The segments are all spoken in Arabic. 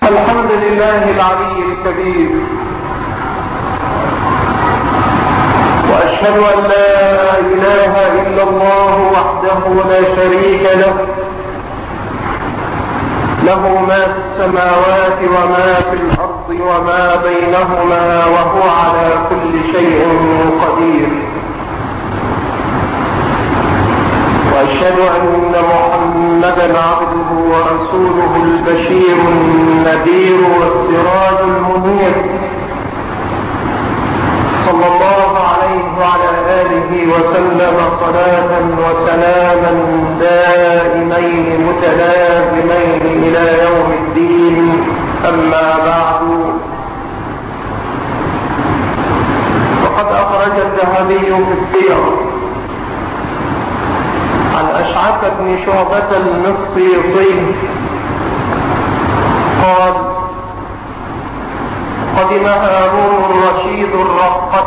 الحمد لله العلي الكبير، وأشهد أن لا إله إلا الله وحده لا شريك له، له ما في السماوات وما في الأرض وما بينهما، وهو على كل شيء قدير. وأشهد أن محمدا عبده ورسوله البشير النذير والسراج المنير، صلى الله عليه وعلى آله وسلم صلاة وسلاما دائمين متلازمين إلى يوم الدين. أما بعد، وقد أخرج الذهبي في السير عن أشعث بن شعبة المصيصي قال: قدم هارون الرشيد الرقة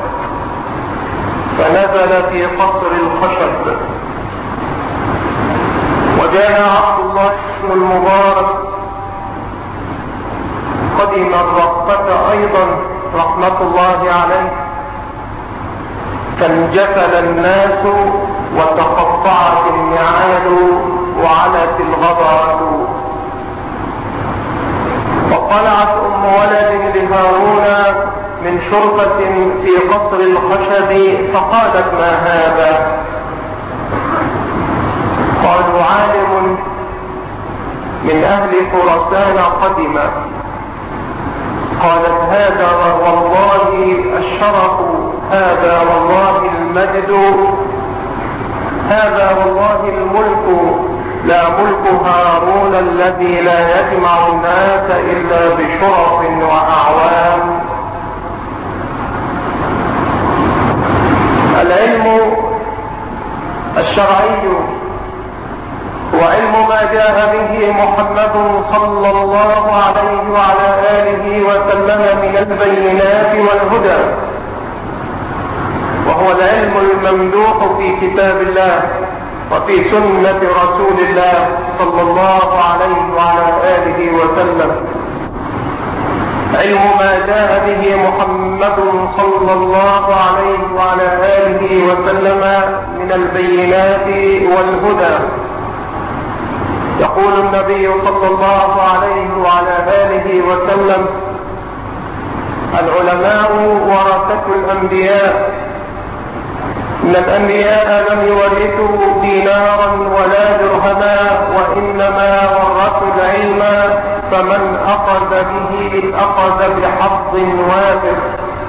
فنزل في قصر الخشب، وجاء عبد الله بن المبارك قدم الرقة أيضا رحمة الله عليه، فانجفل الناس وتقطعت النعال وعلت الغبرة. وطلعت أم ولد لهارون من شرفة في قصر الخشب فقالت: ما هذا؟ قالوا: عالم من أهل خراسان قدم. قالت: هذا والله الشرف، هذا والله المجد، هذا والله الملك، لا ملك هارون الذي لا يجمع الناس إلا بشرف وأعوان. العلم الشرعي هو علم ما جاء به محمد صلى الله عليه وعلى آله وسلم من البينات والهدى، وهو العلم الممدوح في كتاب الله وفي سنة رسول الله صلى الله عليه وعلى آله وسلم. علم ما جاء به محمد صلى الله عليه وعلى آله وسلم من البينات والهدى. يقول النبي صلى الله عليه وعلى آله وسلم: العلماء ورثة الأنبياء، إن الأنبياء لم يورثوا دينارا ولا درهما، وإنما ورثوا العلم، فمن أخذ به أخذ بحظ وافر.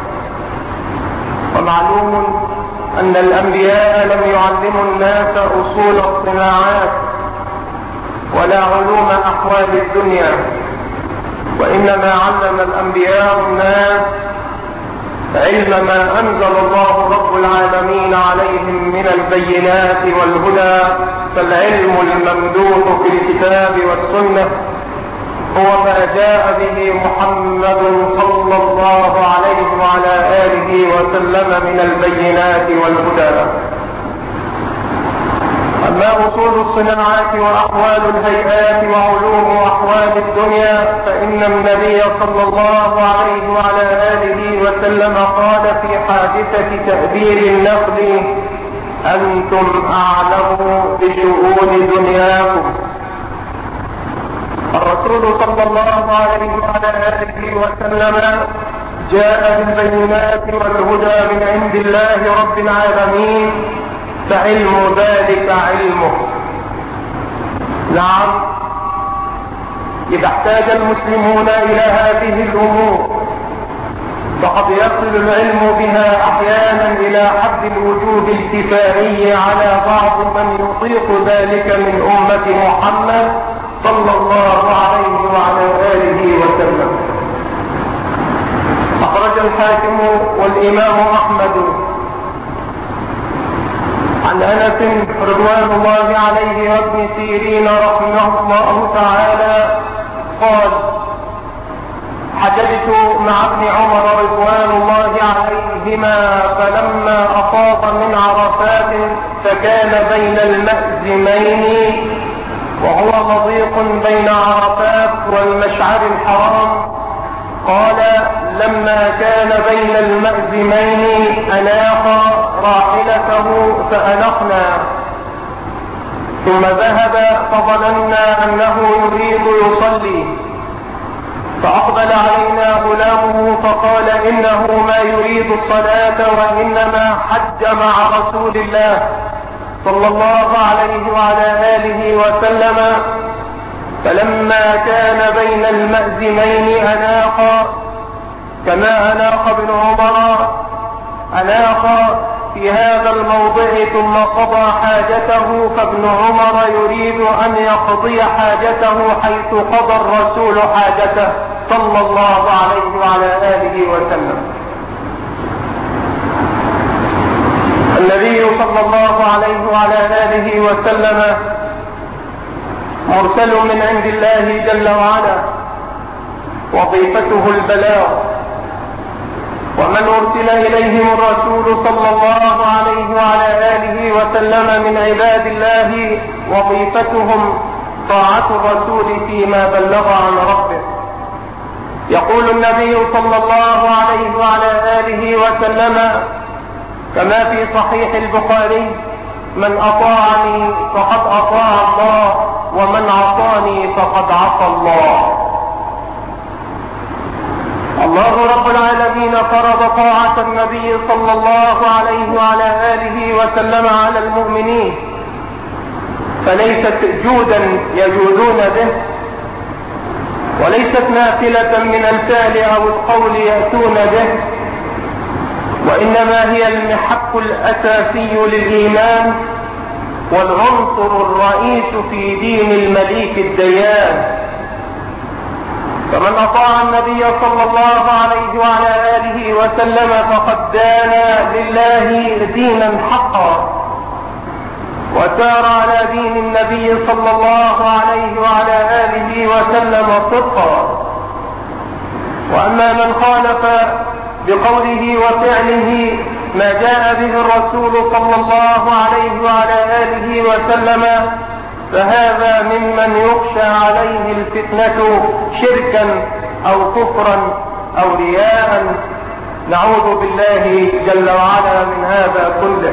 ومعلوم أن الأنبياء لم يعلموا الناس أصول الصناعات ولا علوم أحوال الدنيا، وإنما علم الأنبياء الناس علم ما أنزل الله رب العالمين عليهم من البينات والهدى. فالعلم الممدوح في الكتاب والسنة هو ما جاء به محمد صلى الله عليه وعلى آله وسلم من البينات والهدى. أما أصول الصناعات وأحوال الهيئات وعلوم أحوال الدنيا فإن النبي صلى الله عليه وعلى آله وسلم قال في حادثة تأبير النخل: أنتم أعلم بشؤون دنياكم. الرسول صلى الله عليه وعلى آله وسلم جاء بالبينات والهدى من عند الله رب العالمين، فعلم ذلك علمه. نعم، إذا احتاج المسلمون إلى هذه الأمور فقد يصل العلم بها أحيانا إلى حد الوجوب الكفائي على بعض من يطيق ذلك من أمة محمد صلى الله عليه وعلى آله وسلم. أخرج الحاكم والإمام أحمد عن أنس رضوان الله عليه وابن سيرين رحمه الله تعالى قال: حججت مع ابن عمر رضوان الله عليهما، فلما أفاض من عرفات فكان بين المأزمين وهو مضيق بين عرفات والمشعر الحرام، قال: لما كان بين المأزمين أناق راحلته فأنقنا، ثم ذهب فظننا أنه يريد يصلي، فأقبل علينا غلامه فقال: إنه ما يريد الصلاة وإنما حج مع رسول الله صلى الله عليه وعلى آله وسلم. فلما كان بين المأزمين أناق كما أناق ابن عمر، أناق في هذا الموضع ثم قضى حاجته، فابن عمر يريد أن يقضي حاجته حيث قضى الرسول حاجته صلى الله عليه وعلى آله وسلم. النبي صلى الله عليه وعلى آله وسلم مرسل من عند الله جل وعلا، وظيفته البلاغ، ومن أرسل إليهم الرسول صلى الله عليه وعلى آله وسلم من عباد الله وظيفتهم طاعة الرسول فيما بلغ عن ربه. يقول النبي صلى الله عليه وعلى آله وسلم كما في صحيح البخاري: من أطاعني فقد أطاع الله، ومن عصاني فقد عصى الله. الله رب العالمين فرض طاعة النبي صلى الله عليه وعلى آله وسلم على المؤمنين، فليست جودا يجودون به، وليست نافلة من الفعل أو القول يأتون به، وإنما هي المحك الأساسي للإيمان والعنصر الرئيس في دين المليك الديان. فمن أطاع النبي صلى الله عليه وعلى آله وسلم فقد دان لله دينا حقا، وسار على دين النبي صلى الله عليه وعلى آله وسلم صدقا. وأما من خالف بقوله وفعله ما جاء به الرسول صلى الله عليه وعلى آله وسلم، فهذا ممن يخشى عليه الفتنة شركا أو كفرا أو رياء، نعوذ بالله جل وعلا من هذا كله.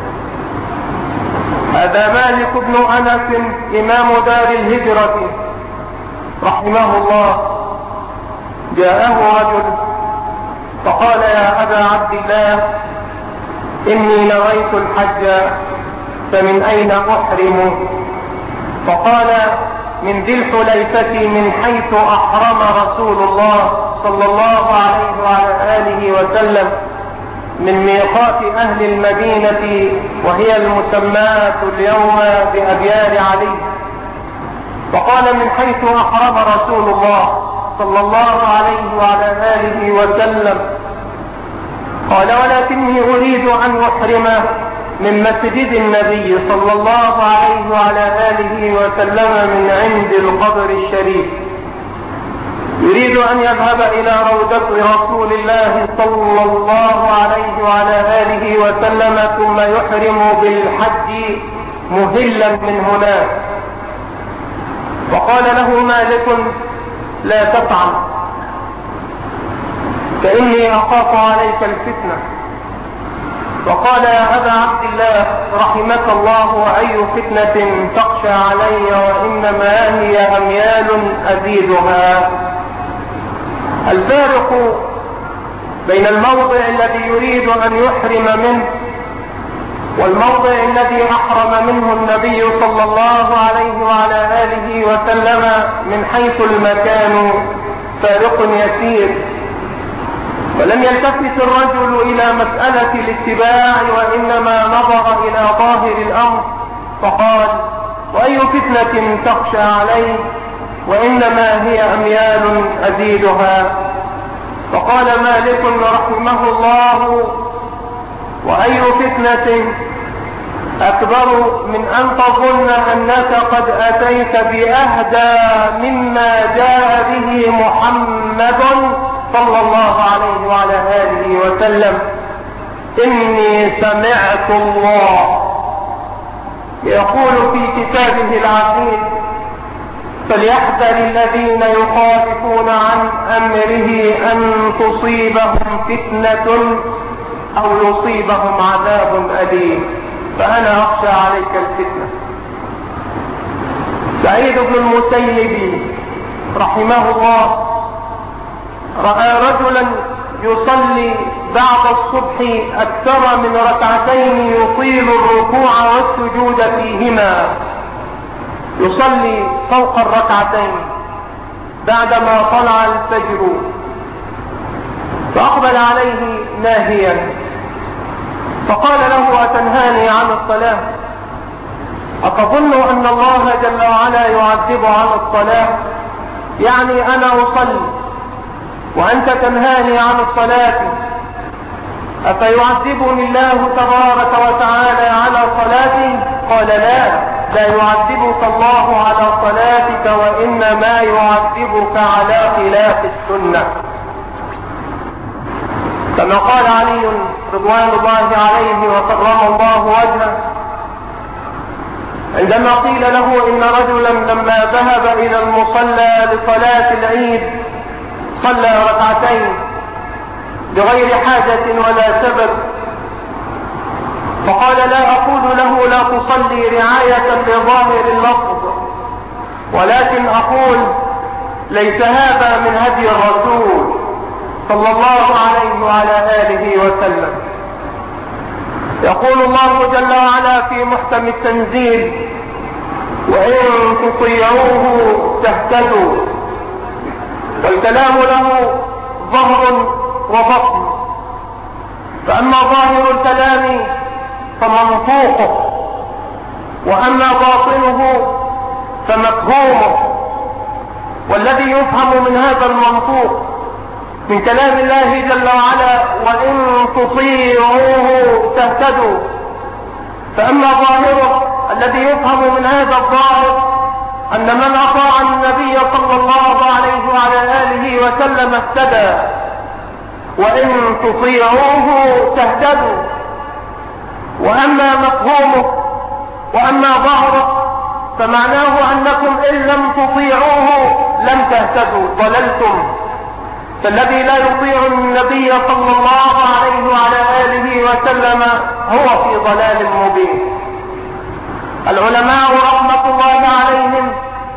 هذا مالك بن أنس إمام دار الهجرة رحمه الله، جاءه رجل فقال: يا أبا عبد الله، إني نويت الحج فمن أين أحرم؟ فقال: من ذي الحليفة، من حيث أحرم رسول الله صلى الله عليه وعلى آله وسلم من ميقات أهل المدينة، وهي المسماة اليوم بأبيار علي. فقال: من حيث أحرم رسول الله صلى الله عليه وعلى آله وسلم. قال: ولكني أريد أن أحرم من مسجد النبي صلى الله عليه وعلى آله وسلم من عند القبر الشريف. يريد أن يذهب إلى روضة رسول الله صلى الله عليه وعلى آله وسلم، ثم يحرم بالحج مهلا من هناك. وقال له مالك: لا تفعل، فإني أخاف عليك الفتنة. وقال: يا أبا عبد الله رحمك الله، وأي فتنة تخشى علي، وإنما هي أميال أزيدها. الفارق بين الموضع الذي يريد أن يحرم منه والموضع الذي أحرم منه النبي صلى الله عليه وعلى آله وسلم من حيث المكان فارق يسير. ولم يلتفت الرجل إلى مسألة الاتباع، وإنما نظر إلى ظاهر الأمر فقال: وأي فتنة تخشى عليه، وإنما هي أميال أزيدها. فقال مالك رحمه الله: وأي فتنة أكبر من أن تظن أنك قد أتيت بأهدى مما جاء به محمد صلى الله عليه وعلى آله وسلم. إني سمعت الله يقول في كتابه العزيز: فليحذر الذين يخالفون عن أمره أن تصيبهم فتنة أو يصيبهم عذاب أليم. فأنا أخشى عليك الفتنة. سعيد بن المسيب رحمه الله رأى رجلا يصلي بعد الصبح أكثر من ركعتين يطيل الركوع والسجود فيهما، يصلي فوق الركعتين بعدما طلع الفجر، فأقبل عليه ناهيا فقال له: أتنهاني عن الصلاة؟ أتظن أن الله جل وعلا يعذب عن الصلاة؟ يعني أنا أصلي وأنت تنهاني عن الصلاة، أفيعذبني الله تبارك وتعالى على صلاتي؟ قال: لا يعذبك الله على صلاتك، وإنما يعذبك على خلاف السنة. كما قال علي رضوان الله عليه وكرم الله وجهه عندما قيل له إن رجلا لما ذهب إلى المصلى لصلاة العيد صلى ركعتين بغير حاجة ولا سبب، فقال: لا أقول له لا تصلي رعاية لظاهر اللفظ، ولكن أقول ليس هذا من هدي الرسول صلى الله عليه وعلى آله وسلم. يقول الله جل وعلا في محكم التنزيل: وإن تطيعوه تهتدوا. والكلام له ظهر وبطن، فأما ظاهر الكلام فمنطوقه، وأما باطنه فمفهومه. والذي يفهم من هذا المنطوق من كلام الله جل وعلا: وإن تطيعوه تهتدوا، فأما ظاهره الذي يفهم من هذا الظاهر أن من أطاع النبي صلى الله عليه وعلى آله وسلم اهتدى، وإن تطيعوه تهتدوا. وأما مفهومه وأما ظاهره فمعناه أنكم إن لم تطيعوه لم تهتدوا، ضللتم. فالذي لا يطيع النبي صلى الله عليه وعلى آله وسلم هو في ضلال مبين. العلماء رحمة الله عليهم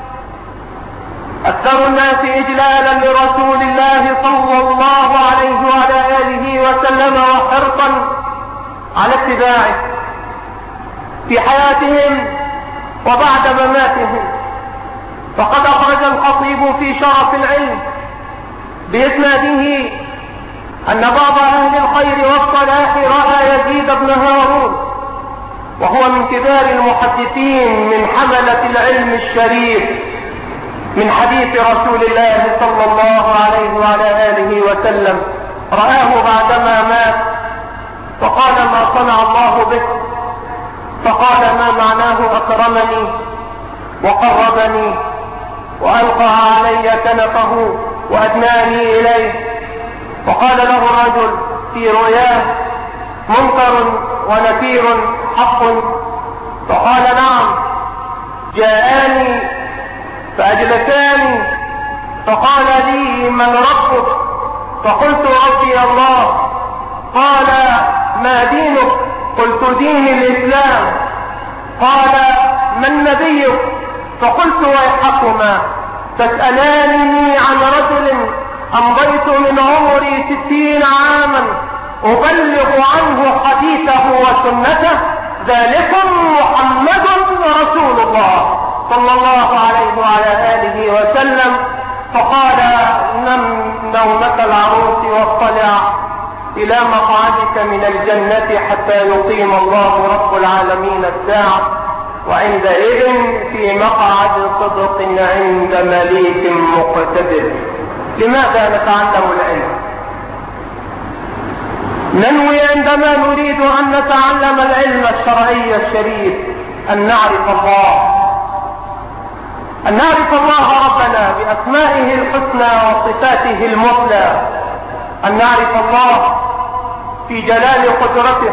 أكثر الناس إجلالا لرسول الله صلى الله عليه وعلى آله وسلم وحرصا على اتباعه في حياتهم وبعد مماتهم. فقد أخرج الخطيب في شرف العلم بإسناده أن بعض أهل الخير والصلاح رأى يزيد بن هارون، وهو من كبار المحدثين من حملة العلم الشريف من حديث رسول الله صلى الله عليه وعلى آله وسلم، رآه بعدما مات فقال: ما صنع الله بك؟ فقال: ما معناه أكرمني وقربني وألقى علي كنفه وأدناني إليه. فقال له الرجل في رؤياه: منكر ونكير حق؟ فقال: نعم. جاءني فأجلساني فقال لي: من ربك؟ فقلت: ربي الله. قال: ما دينك؟ قلت: دين الإسلام. قال: من نبيك؟ فقلت: ويحكما تسألانني عن رجل أمضيت من عمري 60 عاما أبلغ عنه حديثه وسنته، ذلكم محمد رسول الله صلى الله عليه وعلى آله وسلم. فقال: نم نومة العروس واطلع إلى مقعدك من الجنة حتى يقيم الله رب العالمين الساعة، وعندئذ في مقعد صدق عند مليك مقتدر. لماذا نتعلم العلم؟ ننوي عندما نريد أن نتعلم العلم الشرعي الشريف أن نعرف الله، أن نعرف الله ربنا بأسمائه الحسنى وصفاته المثلى، أن نعرف الله في جلال قدرته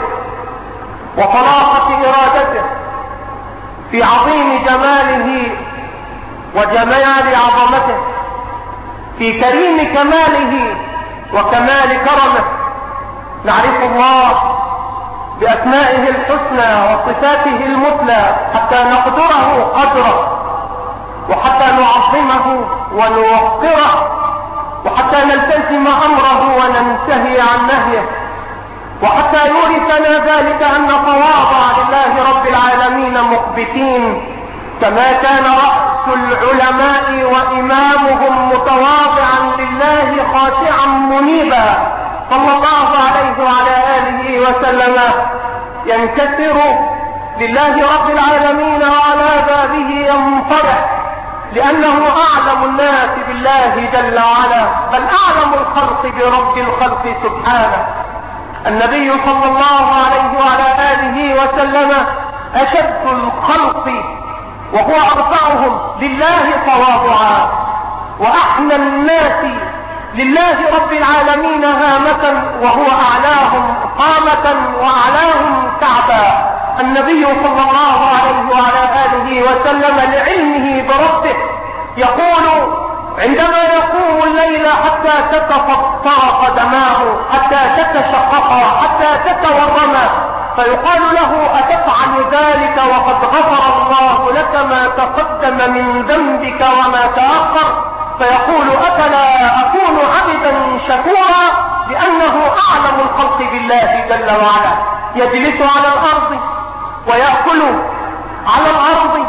وطلاقة إرادته، في عظيم جماله وجمال عظمته، في كريم كماله وكمال كرمه. نعرف الله بأسمائه الحسنى وصفاته المثلى حتى نقدره قدره، وحتى نعظمه ونوقره، وحتى نلتزم أمره وننتهي عن نهيه، وحتى يورثنا ذلك أن نتواضع لله رب العالمين مخبتين، كما كان رأس العلماء وإمامهم متواضعا لله خاشعا منيبا صلى الله عليه وعلى آله وسلم، ينكسر لله رب العالمين وعلى بابه ينطرح، لأنه أعلم الناس بالله جل وعلا، بل أعلم الخلق برب الخلق سبحانه. النبي صلى الله عليه وعلى آله وسلم أشد الخلق وهو أرفعهم لله تواضعا، وأحنى الناس لله رب العالمين هامة وهو أعلاهم قامة وأعلاهم كعبا. النبي صلى الله عليه وعلى آله وسلم لعلمه بربه يقول عندما يقوم الليل حتى تتفطر قدماه، حتى تتشققا، حتى تتورما، فيقال له أتفعل ذلك وقد غفر الله لك ما تقدم من ذنبك وما تأخر؟ فيقول أفلا أكون عبدا شكورا، لأنه أعلم الخلق بالله جل وعلا. يجلس على الأرض ويأكل على الأرض،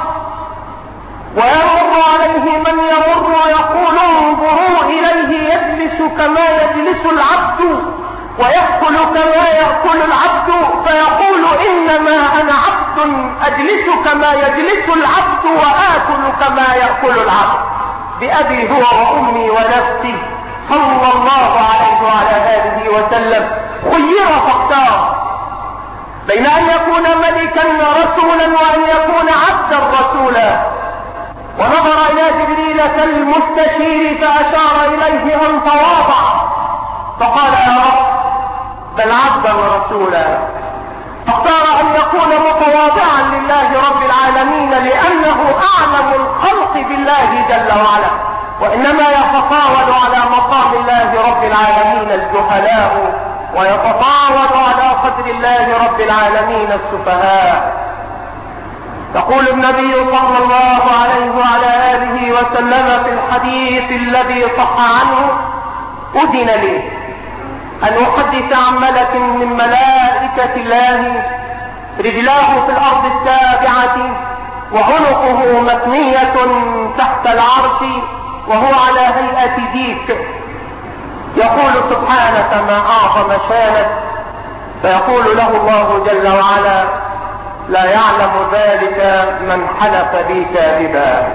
ويمر عليه من يمر ويقول انظروا إليه يجلس كما يجلس العبد ويأكل كما يأكل العبد، فيقول إنما أنا عبد أجلس كما يجلس العبد وآكل كما يأكل العبد. بأبي هو وأمي ونفسي صلى الله عليه وعلى آله وسلم خير فاختار بين أن يكون ملكا رسولا وأن يكون عبدا رسولا، ونظر إلى جبريل كالمستشير فأشار إليه أن تواضع، فقال يا رب بل عبدا رسولا. فاختار أن يكون متواضعا لله رب العالمين لأنه أعلم الخلق بالله جل وعلا، وإنما يتطاول على مقام الله رب العالمين الجهلاء، ويتطاول على قدر الله رب العالمين السفهاء. يقول النبي صلى الله عليه وعلى آله وسلم في الحديث الذي صح عنه أذن لي أن أحدث عن ملك من ملائكة الله رجلاه في الأرض السابعة وعنقه مثنية تحت العرش وهو على هيئة ديك، يقول سبحانك ما أعظم شانك، فيقول له الله جل وعلا لا يعلم ذلك من حلف بي كاذبا.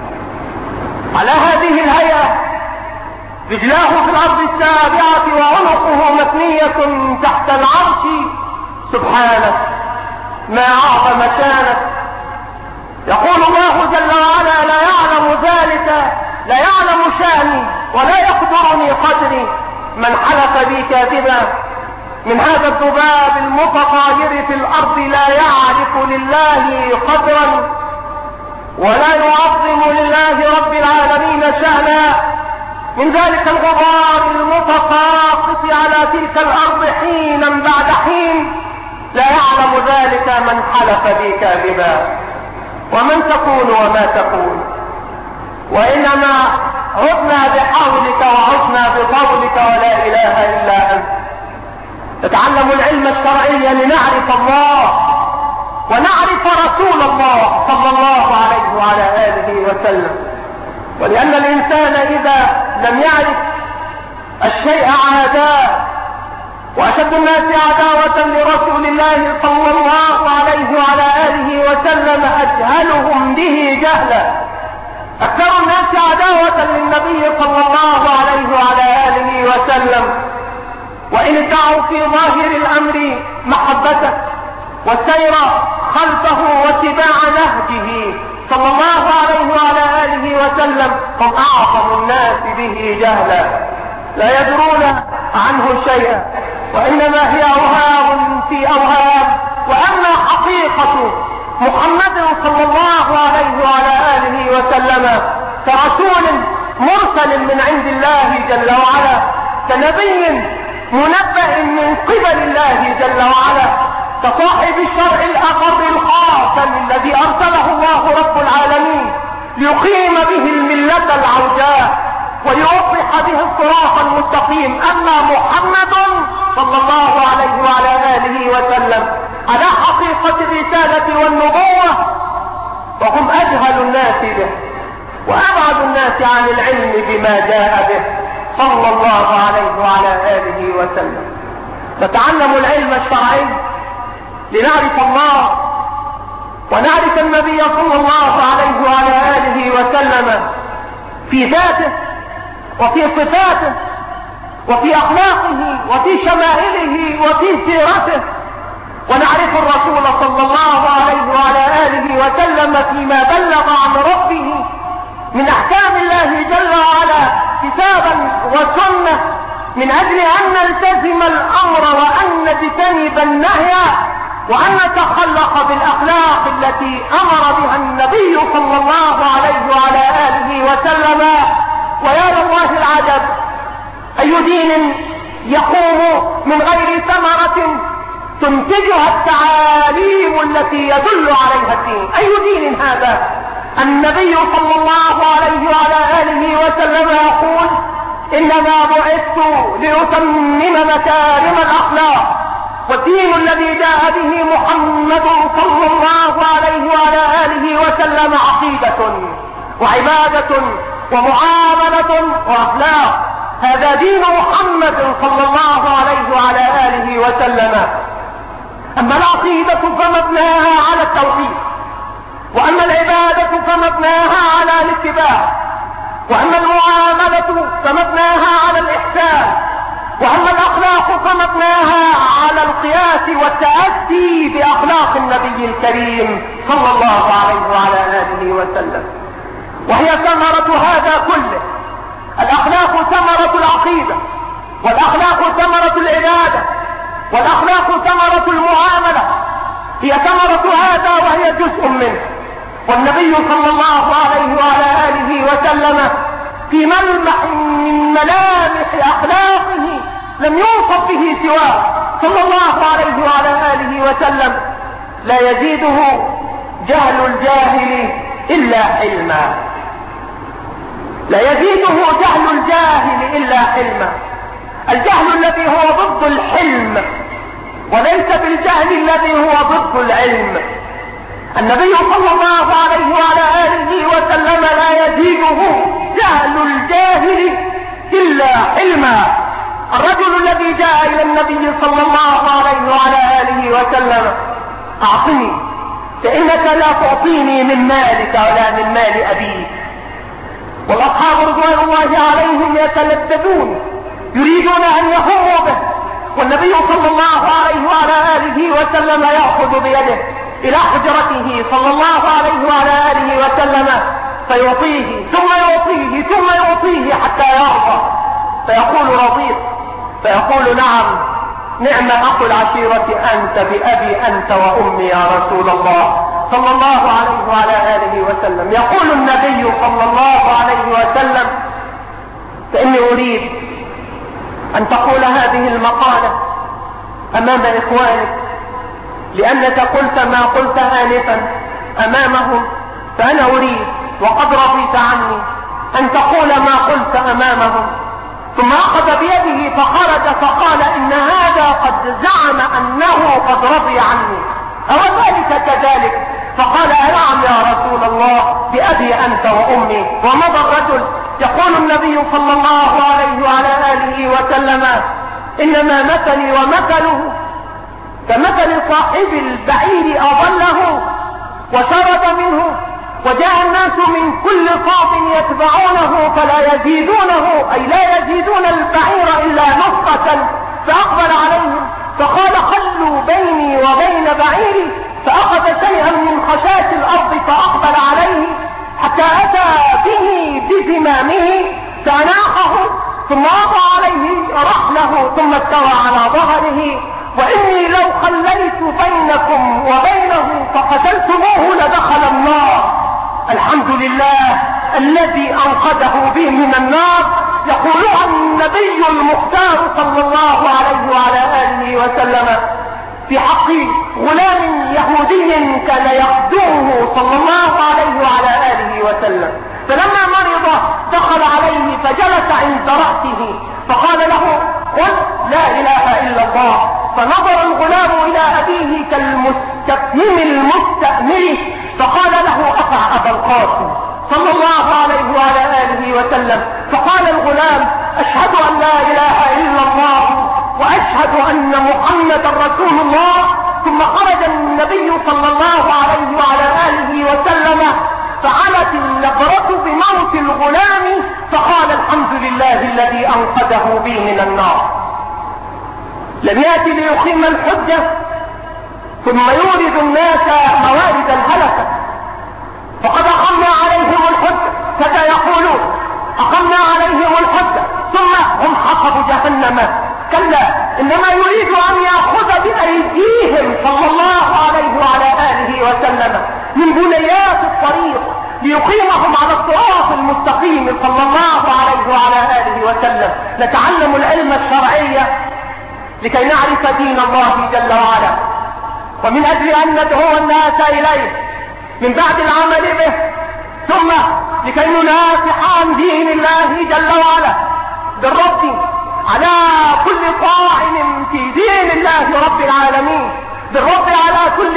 على هذه الهيئة رجلاه في الأرض السابعة وعنقه مثنية تحت العرش، سبحانه ما أعظم شانك. يقول الله جل وعلا لا يعلم ذلك، لا يعلم شاني ولا يقدرني قدري من حلف بي كاذبا. من هذا الذباب المتطاير في الأرض لا يعرف لله قدرا ولا يعظم لله رب العالمين شأنا، من ذلك الغبار المتساقط على تلك الأرض حينا بعد حين لا يعلم ذلك من حلف بي كاذبا. ومن تكون وما تكون، وإنما عدنا بحولك وعدنا بقولك ولا إله إلا أنت. نتعلم العلم الشرعي لنعرف الله ونعرف رسول الله صلى الله عليه وعلى آله وسلم، ولأن الإنسان إذا لم يعرف الشيء عاداه، وأشد الناس عداوة لرسول الله صلى الله عليه وعلى آله وسلم أجهلهم به جهلا. أكثر الناس عداوة للنبي صلى الله عليه وعلى آله وسلم، وإن ادعوا في ظاهر الأمر محبته والسير خلفه واتباع نهجه صلى الله عليه وعلى آله وسلم، هم أعظم الناس به جهلا، لا يدرون عنه شيئا، وإنما هي أوهام في أوهام. وأما حقيقة محمد صلى الله عليه وعلى آله وسلم كرسول مرسل من عند الله جل وعلا، كنبي منبأ من قبل الله جل وعلا، كصاحب الشرع الأخر الخاتم الذي أرسله الله رب العالمين ليقيم به الملة العوجاء ويوضح به الصراط المستقيم. أما محمد صلى الله عليه وعلى آله وسلم على حقيقة الرسالة والنبوة، وهم أجهل الناس به وأبعد الناس عن العلم بما جاء به صلى الله عليه وعلى آله وسلم. نتعلم العلم الشرعي لنعرف الله ونعرف النبي صلى الله عليه وعلى آله وسلم في ذاته وفي صفاته وفي أخلاقه وفي شمائله وفي سيرته، ونعرف الرسول صلى الله عليه وعلى آله وسلم فيما بلغ عن ربه من أحكام الله جل وعلا كتابا وسنة، من أجل أن نلتزم الأمر وأن نجتنب النهي وأن نتخلق بالأخلاق التي أمر بها النبي صلى الله عليه وعلى آله وسلم. ويا لله العجب، أي دين يقوم من غير ثمرة تنتجها التعاليم التي يدل عليها الدين؟ أي دين هذا؟ النبي صلى الله عليه وعلى آله وسلم يقول: إنما بعثت لأتمم مكارم الأخلاق. والدين الذي جاء به محمد صلى الله عليه وعلى آله وسلم عقيدة وعبادة ومعاملة وأخلاق. هذا دين محمد صلى الله عليه وعلى آله وسلم. أما العقيدة فمبناها على التوحيد، وأما العبادة فمبناها على الاتباع، وأما المعاملة فمبناها على الإحسان، وأما الأخلاق فمبناها على القياس والتأسي بأخلاق النبي الكريم صلى الله عليه وعلى آله وسلم، وهي ثمرة هذا كله. الأخلاق ثمرة العقيدة، والأخلاق ثمرة العبادة، والأخلاق ثمرة المعاملة، هي ثمرة هذا وهي جزء منه. والنبي صلى الله عليه وعلى آله وسلم في ملمح من ملامح أخلاقه لم يوصف به سواه صلى الله عليه وعلى آله وسلم: لا يزيده جهل الجاهل إلا حلما. لا يزيده جهل الجاهل إلا حلما. الجهل الذي هو ضد الحلم، وليس بالجهل الذي هو ضد العلم. النبي صلى الله عليه وعلى آله وسلم لا يزيده جهل الجاهل إلا حلما. الرجل الذي جاء إلى النبي صلى الله عليه وعلى آله وسلم: أعطني، فإنك لا تعطيني من مالك ولا من مال أبيك. والأصحاب رضوان الله عليهم يتلذذون يريدون أن يهموا به، والنبي صلى الله عليه وعلى آله وسلم يأخذ بيده إلى حجرته صلى الله عليه وعلى آله وسلم فيعطيه ثم يعطيه ثم يعطيه حتى يرضى، فيقول: رضيت؟ فيقول: نعم أخو العشيرة أنت بأبي أنت وأمي يا رسول الله صلى الله عليه وعلى آله وسلم. يقول النبي صلى الله عليه وسلم: فإني أريد أن تقول هذه المقالة أمام إخوانك، لأنك قلت ما قلت آنفا أمامهم، فأنا أريد وقد رضيت عني أن تقول ما قلت أمامهم. ثم أخذ بيده فخرج فقال: إن هذا قد زعم أنه قد رضي عني، أو ذلك كذلك؟ فقال: نعم يا رسول الله، بأبي أنت وأمي. ومضى الرجل. يقول النبي صلى الله عليه وعلى آله وسلم: إنما مثلي ومثله كمثل صاحب البعير أضله وشرب منه، وجاء الناس من كل صوب يتبعونه فلا يزيدونه، أي لا يزيدون البعير إلا نفقة. فأقبل عليهم فقال: خلوا بيني وبين بعيري. فأخذ شيئا من خشاش الأرض فأقبل عليه حتى أتى به بزمامه فأناقه، ثم وضع عليه رحله ثم استوى على ظهره. وإني لو خليت بينكم وبينه فقتلتموه لدخل النار. الحمد لله الذي أنقذه به من النار. يقولها النبي المختار صلى الله عليه وعلى آله وسلم في حق غلام يهودي كان يخدمه صلى الله عليه وعلى آله وسلم، فلما مرض دخل عليه فجلس عند رأسه فقال له: قل لا إله إلا الله. فنظر الغلام إلى أبيه كالمستفهم المستأمر فقال له: أطع أبا القاسم صلى الله عليه وعلى آله وسلم. فقال الغلام: أشهد أن لا إله إلا الله وأشهد أن محمدا رسول الله. ثم خرج النبي صلى الله عليه وعلى آله وسلم فعلت النبرة بموت الغلام فقال: الحمد لله الذي أنقذه بي من النار. لم يأتي ليقيم الحجة ثم يورد الناس موارد الهلكة، فقد أقمنا عليهم الحجة كذا يقولون: أقمنا عليهم الحجة ثم هم حقبوا جهنم. كلا، إنما يريد أن يأخذ بأيديهم صلى الله عليه وعلى آله وسلم من بنيات الطريق ليقيمهم على الصراط المستقيم صلى الله عليه وعلى آله وسلم. نتعلم العلم الشرعي لكي نعرف دين الله جل وعلا، ومن أجل أن ندعو الناس إليه من بعد العمل به، ثم لكي ننافح عن دين الله جل وعلا بالرد على كل طاعن في دين الله رب العالمين، بالرد على كل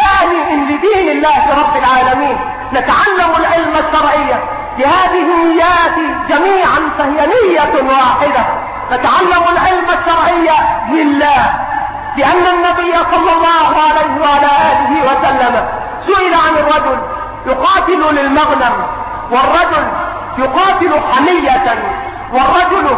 شان لدين الله رب العالمين. نتعلم العلم الشرعي لهذه النيات جميعا فهي نية واحدة. نتعلم العلم الشرعي لله، لأن النبي صلى الله عليه وعلى آله وسلم سئل عن الرجل يقاتل للمغنم، والرجل يقاتل حمية، والرجل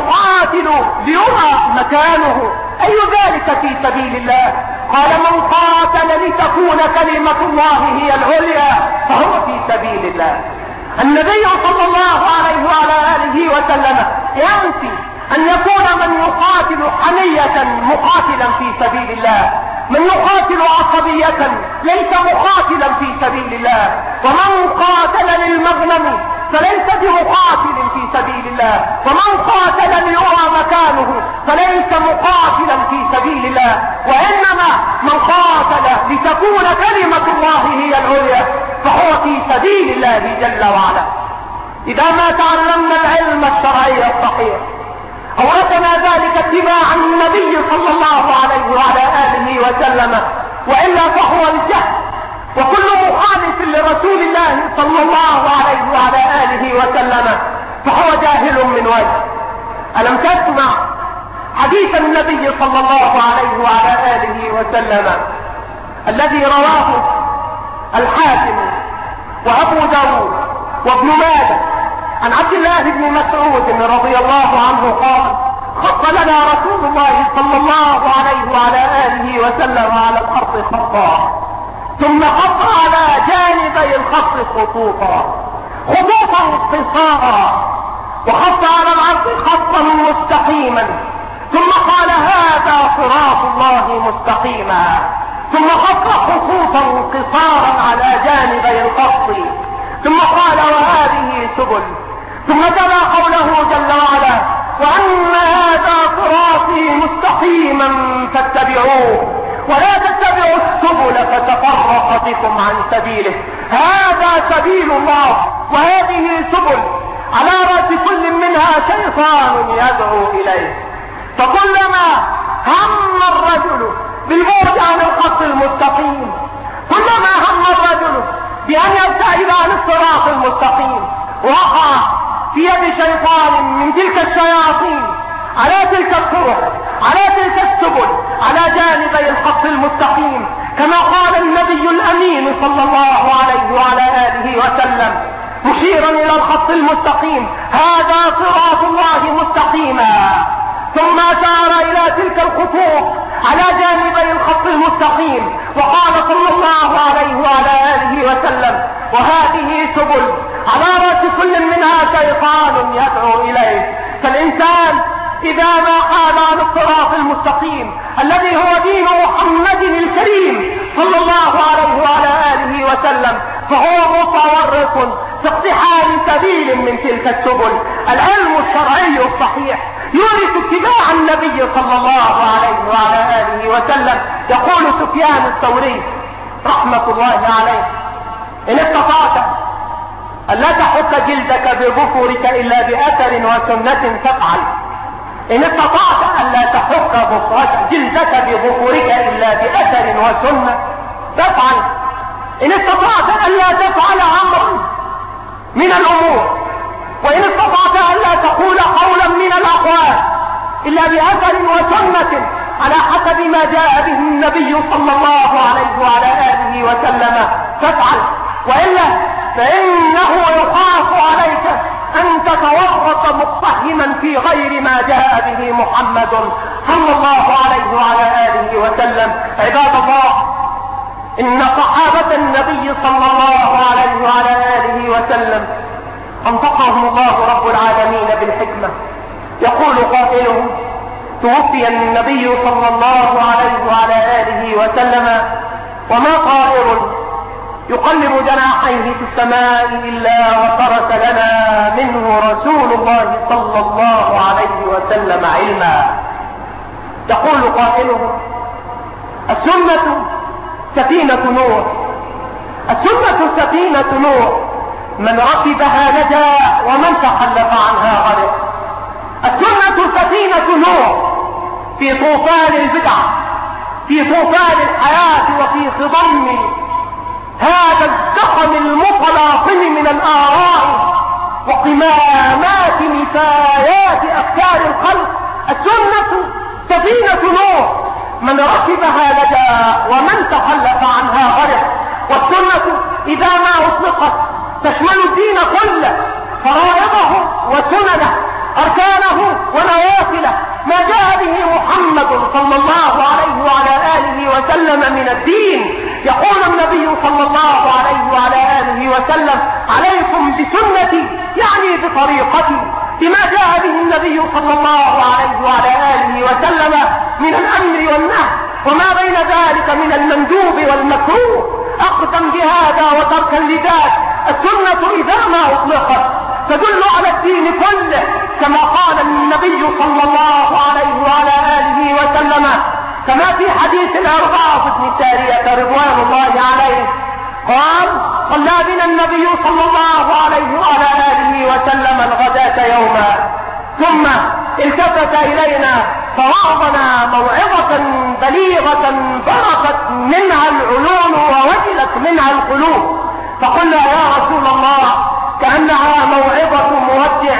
يقاتل ليرى مكانه، أي ذلك في سبيل الله؟ قال: من قاتل لتكون كلمة الله هي العليا فهو في سبيل الله. النبي صلى الله عليه وعلى آله وسلم ينفي أن يكون من يقاتل حمية مقاتلا في سبيل الله، من يقاتل عصبية ليس مقاتلا في سبيل الله، ومن قاتل للمغنم فليس بمقاتل في سبيل الله، ومن قاتل ليرى مكانه فليس مقاتلا في سبيل الله، وإنما من قاتل لتكون كلمة الله هي العليا فهو في سبيل الله جل وعلا. إذا ما تعلمنا العلم الشرعي الصحيح أوردنا ذلك اتباعا النبي صلى الله عليه وعلى آله وسلم، وإلا فهو الجهل، وكل مخالف لرسول الله صلى الله عليه وعلى آله وسلم فهو جاهل من وجه. ألم تسمع حديث النبي صلى الله عليه وعلى آله وسلم الذي رواه الحاكم وأبو داود وابن ماجه عن عبد الله بن مسعود رضي الله عنه قال: خط لنا رسول الله صلى الله عليه وعلى آله وسلم على الأرض خطا، ثم خط على جانبي الخط خطوطا قصارا، وخط على الأرض خطا مستقيما، ثم قال: هذا صراط الله مستقيما، ثم خط خطوطا قصارا على جانبي الخط، ثم قال: وهذه سبل، ثم تلا قوله جل وعلا: وأن هذا صراطي مستقيما فاتبعوه ولا تتبعوا السبل فتفرق بكم عن سبيله، هذا سبيل الله وهذه سبل، على رأس كل منها شيطان يدعو إليه. فكلما هم الرجل بالبعد عن الخط المستقيم، كلما هم الرجل بأن يبتعد عن الصراط المستقيم، وقع في يد شيطان من تلك الشياطين على تلك الطرق، على تلك السبل، على جانبي الخط المستقيم، كما قال النبي الأمين صلى الله عليه وعلى آله وسلم مشيرا إلى الخط المستقيم: هذا صراط الله مستقيما. ثم سار إلى تلك الخطوط على جانبي الخط المستقيم وقال صلى الله عليه وعلى آله وسلم: وهذه سبل، على رأس كل منها شيطان يدعو إليه. فالإنسان إذا ما حال عن الصراط المستقيم الذي هو دين محمد الكريم صلى الله عليه وعلى آله وسلم فهو متورط في اقتحام سبيل من تلك السبل. العلم الشرعي الصحيح يورث اتباع النبي صلى الله عليه وعلى آله وسلم. يقول سفيان الثوري رحمة الله عليه: إن استطعت أن لا تحك جلدك بظفرك إلا بأثر وسنة فافعل. إن استطعت أن لا تحك جلدك بظفرك إلا بأثر وسنة فافعل. إن استطعت أن لا تفعل أمرا من الأمور، وإن استطعت أن لا تقول قولا من الأقوال إلا بأثر وسنة على حسب ما جاء به النبي صلى الله عليه وعلى آله وسلم فافعل، وإلا فإنه يخاف عليك أن تتورط مقتحما في غير ما جاء به محمد صلى الله عليه وعلى آله وسلم. عباد الله، إن صحابة النبي صلى الله عليه وعلى آله وسلم أنطقهم الله رب العالمين بالحكمة. يقول قائلهم: توفي النبي صلى الله عليه وعلى آله وسلم وما طائر يقلب جناحيه في السماء إلا وترك لنا منه رسول الله صلى الله عليه وسلم علما. يقول قائلهم: السنة سفينة نوح، السنة سفينة نوح، من ركبها نجا ومن تخلف عنها غرق. السنة سفينة نوح في طوفان البدع، في طوفان الحياة، وفي خضم هذا الزخم المتلاطم من الآراء وقمامات نفايات أفكار الخلق. السنة سفينة نوح، من ركبها نجا ومن تخلف عنها غرق. والسنة إذا ما أطلقت تشمل الدين كله، فرائضه وسننه، أركانه ونوافله، ما جاء به محمد صلى الله عليه وعلى آله وسلم من الدين. يقول النبي صلى الله عليه وعلى آله وسلم: عليكم بسنتي، يعني بطريقتي، بما جاء به النبي صلى الله عليه وعلى آله وسلم من الأمر والنهي وما بين ذلك من المندوب والمكروه، أخذا بهذا وتركا لذاك. السنة إذا ما أطلقت تدل على الدين كله، كما قال النبي صلى الله عليه وعلى آله وسلم، كما في حديث الأربعة بن سارية رضوان الله عليه قال: صلى بنا النبي صلى الله عليه وعلى آله وسلم الغداة يوما، ثم التفت إلينا فوعظنا موعظة بليغة برقت منها العيون ووجلت منها القلوب، فقلنا: يا رسول الله، كأنها موعظة مودع،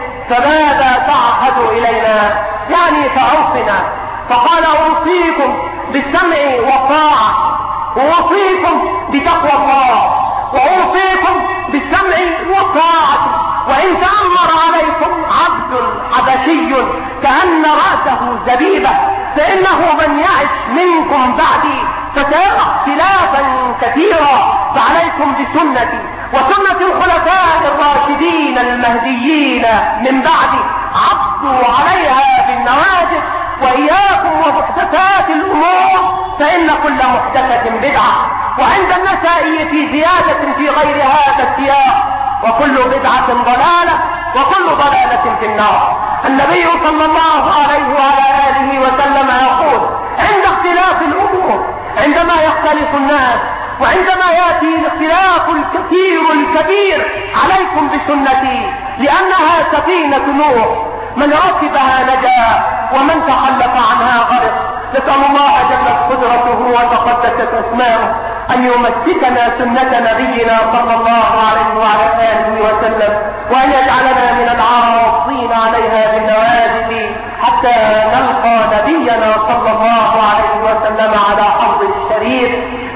فماذا تعهد إلينا؟ يعني فأوصنا. فقال: أوصيكم بالسمع والطاعة، وأوصيكم بتقوى الله، وأوصيكم بالسمع والطاعة، وإن تأمر عليكم عبد حبشي كأن رأسه زبيبة، فإنه من يعش منكم بعدي فسيرى اختلافا كثيرا، فعليكم بسنتي وسنة الخلفاء الراشدين المهديين من بعدي، عضوا عليها بالنواجذ، وإياكم ومحدثات الأمور، فإن كل محدثة بدعة. وعند النسائي في زيادة في غير هذا السياق: وكل بدعة ضلالة وكل ضلالة في النار. النبي صلى الله عليه وعلى آله وسلم يقول: عند اختلاف الأمور، عندما يختلف الناس وعندما يأتي الاختلاف الكثير الكبير، عليكم بسنتي، لأنها سفينة نوح، من ركبها نجا ومن تخلف عنها غرق. نسأل الله جلت قدرته وتقدست اسماؤه أن يمسكنا سنة نبينا صلى الله عليه وعلى آله وسلم، وأن يجعلنا من العاصين عليها بالنواجذ حتى نلقى نبينا صلى الله عليه وسلم على حوضه الشريف،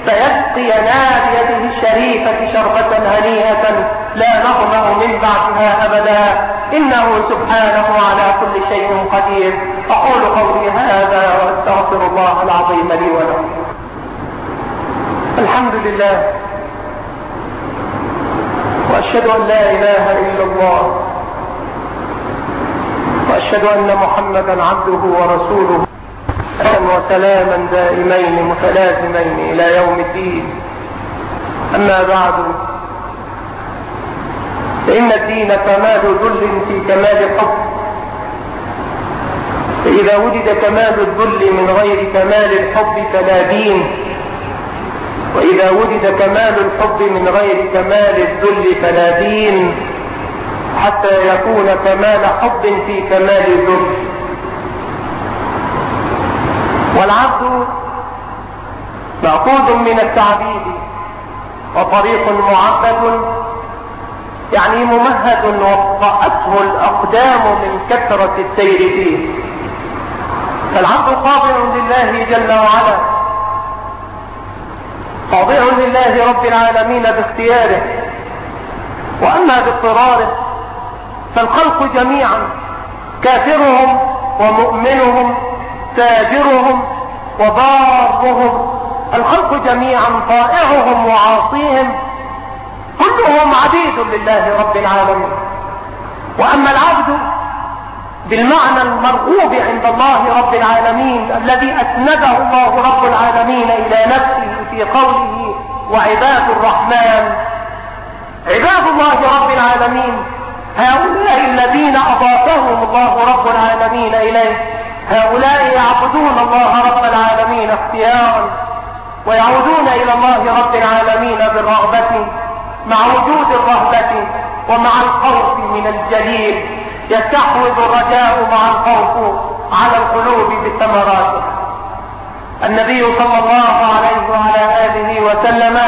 فيسقينا بيده الشريفة شربة هنيئة لا نظمأ من بعدها أبدا، إنه سبحانه على كل شيء قدير. أقول قولي هذا وأستغفر الله العظيم لي ولكم. الحمد لله، وأشهد أن لا إله إلا الله، وأشهد أن محمدا عبده ورسوله، وسلاما دائمين متلازمين إلى يوم الدين. أما بعد، فإن الدين كمال ذل في كمال حب، فإذا وجد كمال الذل من غير كمال الحب فلا دين، وإذا وجد كمال الحب من غير كمال الذل فلا دين، حتى يكون كمال حب في كمال الذل. والعبد مأخوذ من التعبيد، وطريق معبد يعني ممهد وطأته الأقدام من كثرة السير فيه. فالعبد خاضع لله جل وعلا، خاضع لله رب العالمين باختياره، وأما باضطراره فالخلق جميعا كافرهم ومؤمنهم تاجرهم وبارهم، الخلق جميعا طائعهم وعاصيهم كلهم عبيد لله رب العالمين. وأما العبد بالمعنى المرغوب عند الله رب العالمين الذي أسنده الله رب العالمين إلى نفسه في قوله وعباد الرحمن، عباد الله رب العالمين هؤلاء الذين أضافهم الله رب العالمين إليه، هؤلاء يعبدون الله رب العالمين اختيارا، ويعودون إلى الله رب العالمين بالرغبة مع وجود الرهبة ومع الخوف من الجليل، يستحوذ الرجاء مع الخوف على القلوب بثمراته. النبي صلى الله عليه وعلى آله وسلم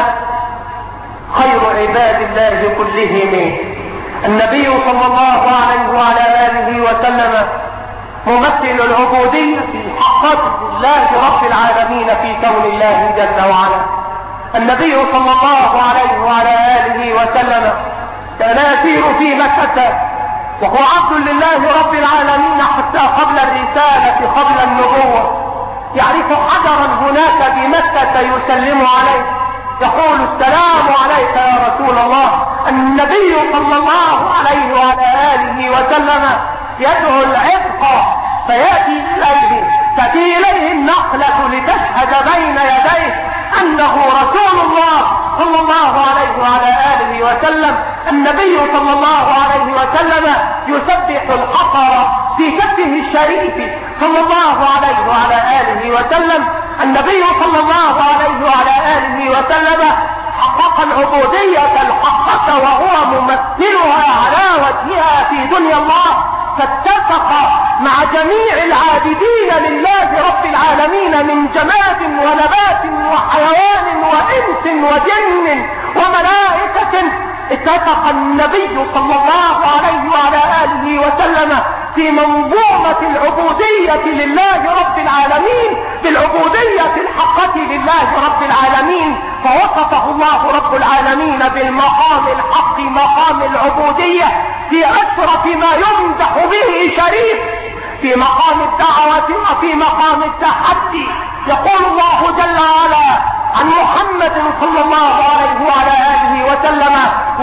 خير عباد الله كلهم، النبي صلى الله عليه وعلى آله وسلم ممثل العبودية في حقة الله رب العالمين في كون الله جل وعلا. النبي صلى الله عليه وعلى آله وسلم كان يسير في مكة وهو عبد لله رب العالمين حتى قبل الرسالة قبل النبوة، يعرف حجرا هناك بمكة يسلم عليه، يقول السلام عليك يا رسول الله. النبي صلى الله عليه وعلى آله وسلم يدعو العتق فيأتي إليه النخلة لتشهد بين يديه أنه رسول الله صلى الله عليه وعلى آله وسلم. النبي صلى الله عليه وسلم يسبح الحقر في كفه الشريف صلى الله عليه وعلى آله وسلم. النبي صلى الله عليه وعلى آله وسلم حقق العبودية الحقة وهو ممثلها على وجهها في دنيا الله، فاتفق مع جميع العابدين لله رب العالمين من جماد ونبات وحيوان وإنس وجن وملائكة. اتفق النبي صلى الله عليه وعلى آله وسلم في منظومة العبودية لله رب العالمين بالعبودية الحقة لله رب العالمين، فوصفه الله رب العالمين بالمقام الحق مقام العبودية في أشرف ما يمدح به شريف، في مقام الدعوة وفي مقام التحدي. يقول الله جل وعلا عن محمد صلى الله عليه وعلى آله وسلم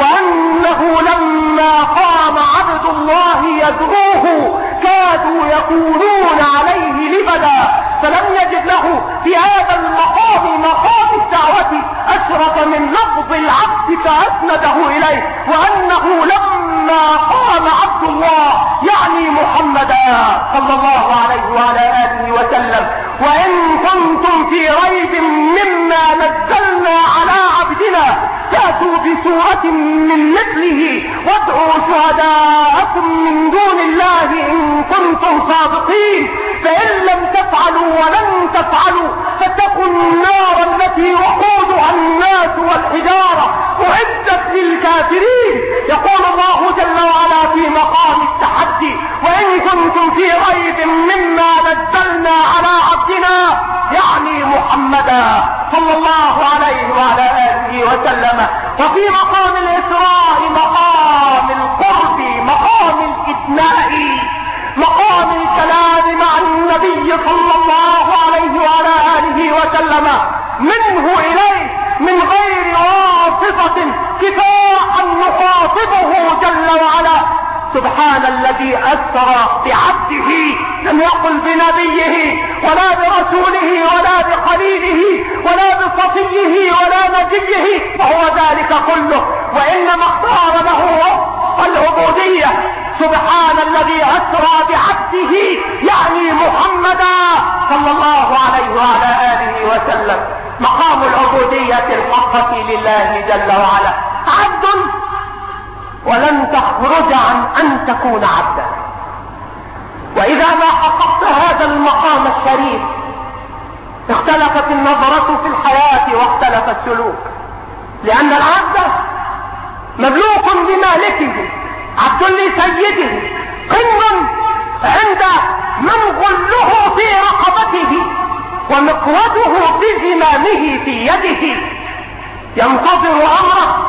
وأنه لما قام عبد الله يدعوه كادوا يكونون عليه لبدا، فلم يجد له في هذا المقام مقام الدعوة أشرف من لفظ العبد فأسنده إليه، وأنه لما قام عبد الله يعني محمدا صلى الله عليه وعلى آله وسلم. وإن كنتم في ريب مما نزلنا على عبدنا فأتوا بسورة من مثله وادعوا شهداءكم من دون الله إن كنتم صادقين، فإن لم تفعلوا ولن تفعلوا فاتقوا النار التي وقودها الناس والحجارة أعدت للكافرين. يقول الله جل وعلا في مقام التحدي وإن كنتم في ريب مما نزلنا على عبدنا يعني محمدا صلى الله عليه وعلى آله وسلم. وفي مقام الإسراء مقام القرب مقام الإدناء مقام الكلام مع النبي صلى الله عليه وعلى آله وسلم منه إليه من غير واسطة كفاحا نخاطبه جل وعلا. سبحان الذي أسرى بعبده، لم يقل بنبيه ولا برسوله ولا بخليله ولا بصفيه ولا نبيه، وهو ذلك كله، وإنما اختار له العبودية. سبحان الذي أسرى بعبده يعني محمدا صلى الله عليه وعلى آله وسلم. مقام العبودية الحقة لله جل وعلا. عبد ولن تخرج عن أن تكون عبدا. وإذا ما حققت هذا المقام الشريف اختلفت النظرة في الحياة واختلف السلوك، لأن العبد مملوك بمالكه، عبد لسيده، قن عند من غله في رقبته ومقوده بزمامه في يده، ينتظر أمره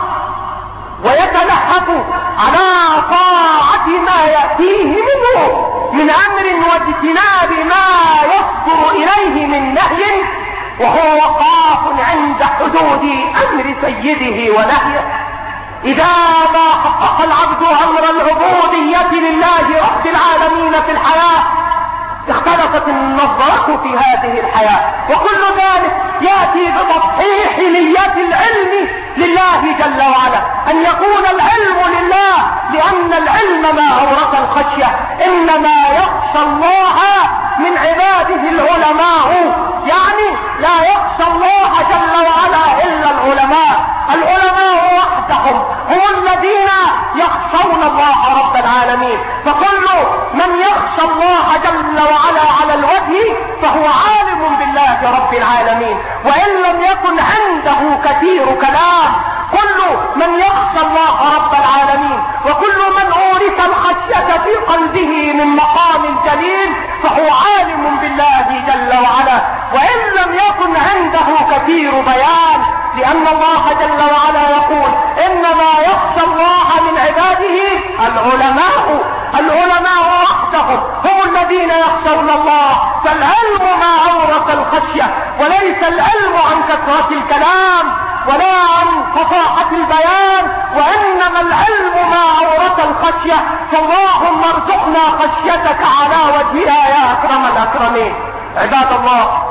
ويتلهف على طاعة ما يأتيه منه من أمر واجتناب ما يصدر إليه من نهي، وهو وقاف عند حدود أمر سيده ونهيه. إذا ما حقق العبد أمر العبودية لله رب العالمين في الحياة اختلفت النظرة في هذه الحياة، وكل ذلك يأتي بتصحيح نية العلم لله جل وعلا، أن يكون العلم لله، لأن العلم ما أورث الخشية، إنما يخشى الله من عباده العلماء، يعني لا يخشى الله جل وعلا إلا العلماء. العلماء وحدهم هم الذين يخشون الله رب العالمين، فكل من يخشى الله جل وعلا على الوجه فهو عالم بالله رب العالمين، وإن لم يكن عنده كثير كلام. كل من يخشى الله رب العالمين وكل من أورث الخشية في قلبه من مقام جليل فهو عالم بالله جل وعلا، وإن لم يكن عنده كثير بيان، لأن الله جل وعلا يقول إنما يخشى الله من عباده العلماء. العلماء وحدهم هم الذين يخشون الله، فالعلم ما أورث الخشية، وليس العلم عن كثرة الكلام ولا عن فصاحة البيان، وإنما العلم ما أورث الخشية. فاللهم ارزقنا خشيتك على وجهها يا أكرم الأكرمين. عباد الله،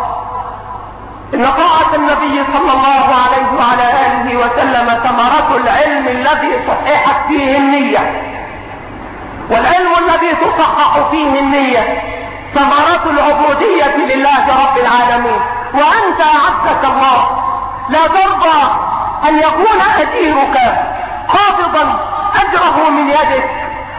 إن طاعة النبي صلى الله عليه وعلى آله وسلم ثمرة العلم الذي صححت فيه النية، والعلم الذي تصحح فيه النية ثمرة العبودية لله رب العالمين. وأنت عبدك الله لا ترضى أن يكون أجيرك قابضا أجره من يدك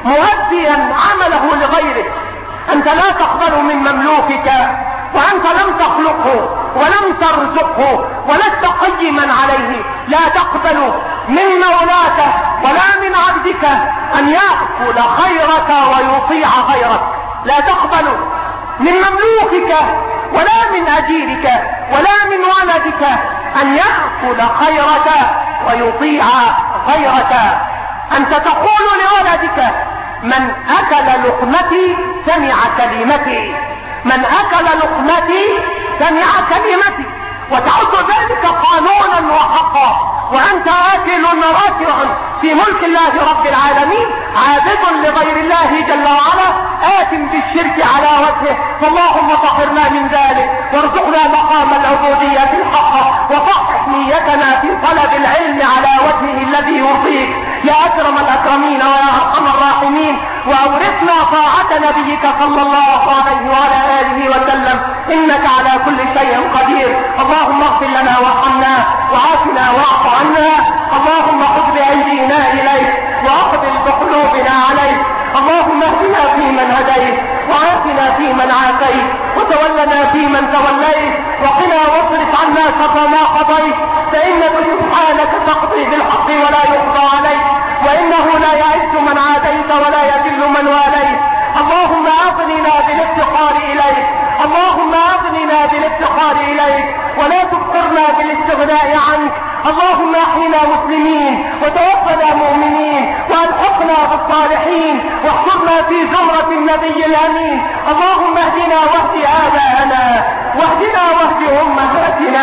مؤديا عمله لغيرك. أنت لا تقبل من مملوكك وأنت لم تخلقه ولم ترزقه ولست قيما عليه. لا تقبل من مولاك ولا من عبدك أن يأكل خيرك ويطيع غيرك. لا تقبل من مملوكك ولا من أجيرك ولا من ولدك أن يأكل خيرك ويطيع غيرك. أنت تقول لولدك من أكل لقمتي سمع كلمتي، من أكل لقمتي سمع كلمتي، وتعد ذلك قانونا وحقا، وأنت آكل راكع في ملك الله رب العالمين، عابد لغير الله جل وعلا، آت بالشرك على وجهه. فاللهم طهرنا من ذلك وارزقنا مقام العبودية الحقة، وصحح نيتنا في طلب العلم على وجهه الذي يرضيك يا أكرم الأكرمين ويا أرحم الراحمين. وأورثنا طاعة نبيك صلى الله عليه وعلى آله وسلم، إنك على كل شيء قدير. اللهم اغفر لنا وارحمنا وعافنا واعف عنا. اللهم خذ بأيدينا إليك وأقبل بقلوبنا عليك. اللهم اهدنا فيمن هديت وعافنا فيمن عافيت وتولنا فيمن توليت وقنا واصرف عنا شر ما قضيت، فإنك سبحانك تقضي بالحق ولا يقضى عليك، وإنه لا يعز من عاديت ولا يذل من واليت. اللهم أغننا بالافتقار إليك، اللهم أغننا بالافتقار إليك ولا تفقرنا بالاستغناء عنك. اللهم احينا مسلمين وتوفنا مؤمنين والحقنا بالصالحين واحشرنا في زمرة النبي الأمين. اللهم اهدنا واهد آباءنا واهدنا واهد أمهاتنا،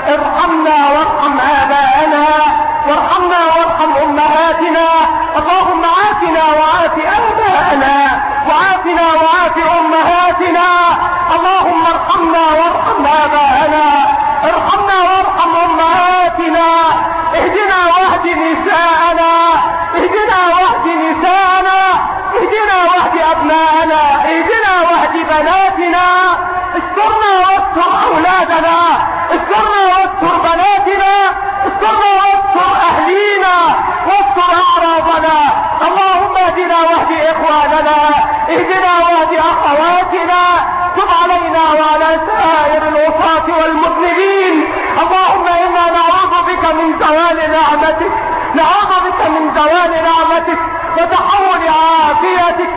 ارحمنا وارحم آباءنا وارحمنا وارحم أمهاتنا. اللهم عافنا وعاف آباءنا وعافنا وعاف أمهاتنا. اللهم ارحمنا وارحم آباءنا، ارحمنا وارحم أمهاتنا. اهدنا واهد نساءنا، اهدنا واهد نساءنا، اهدنا واهد أبناءنا، اهدنا واهد بناتنا، استرنا واستر أولادنا، استرنا واستر بناتنا، استرنا واستر أهلينا، واستر أعراضنا. اللهم اهدنا واهد إخواننا، اهدنا واهد أخواتنا، تب علينا وعلى سائر العصاة والمذنبين. اللهم إنا نعوذ بك من زوال نعمتك، نعوذ بك من زوال نعمتك وتحول عافيتك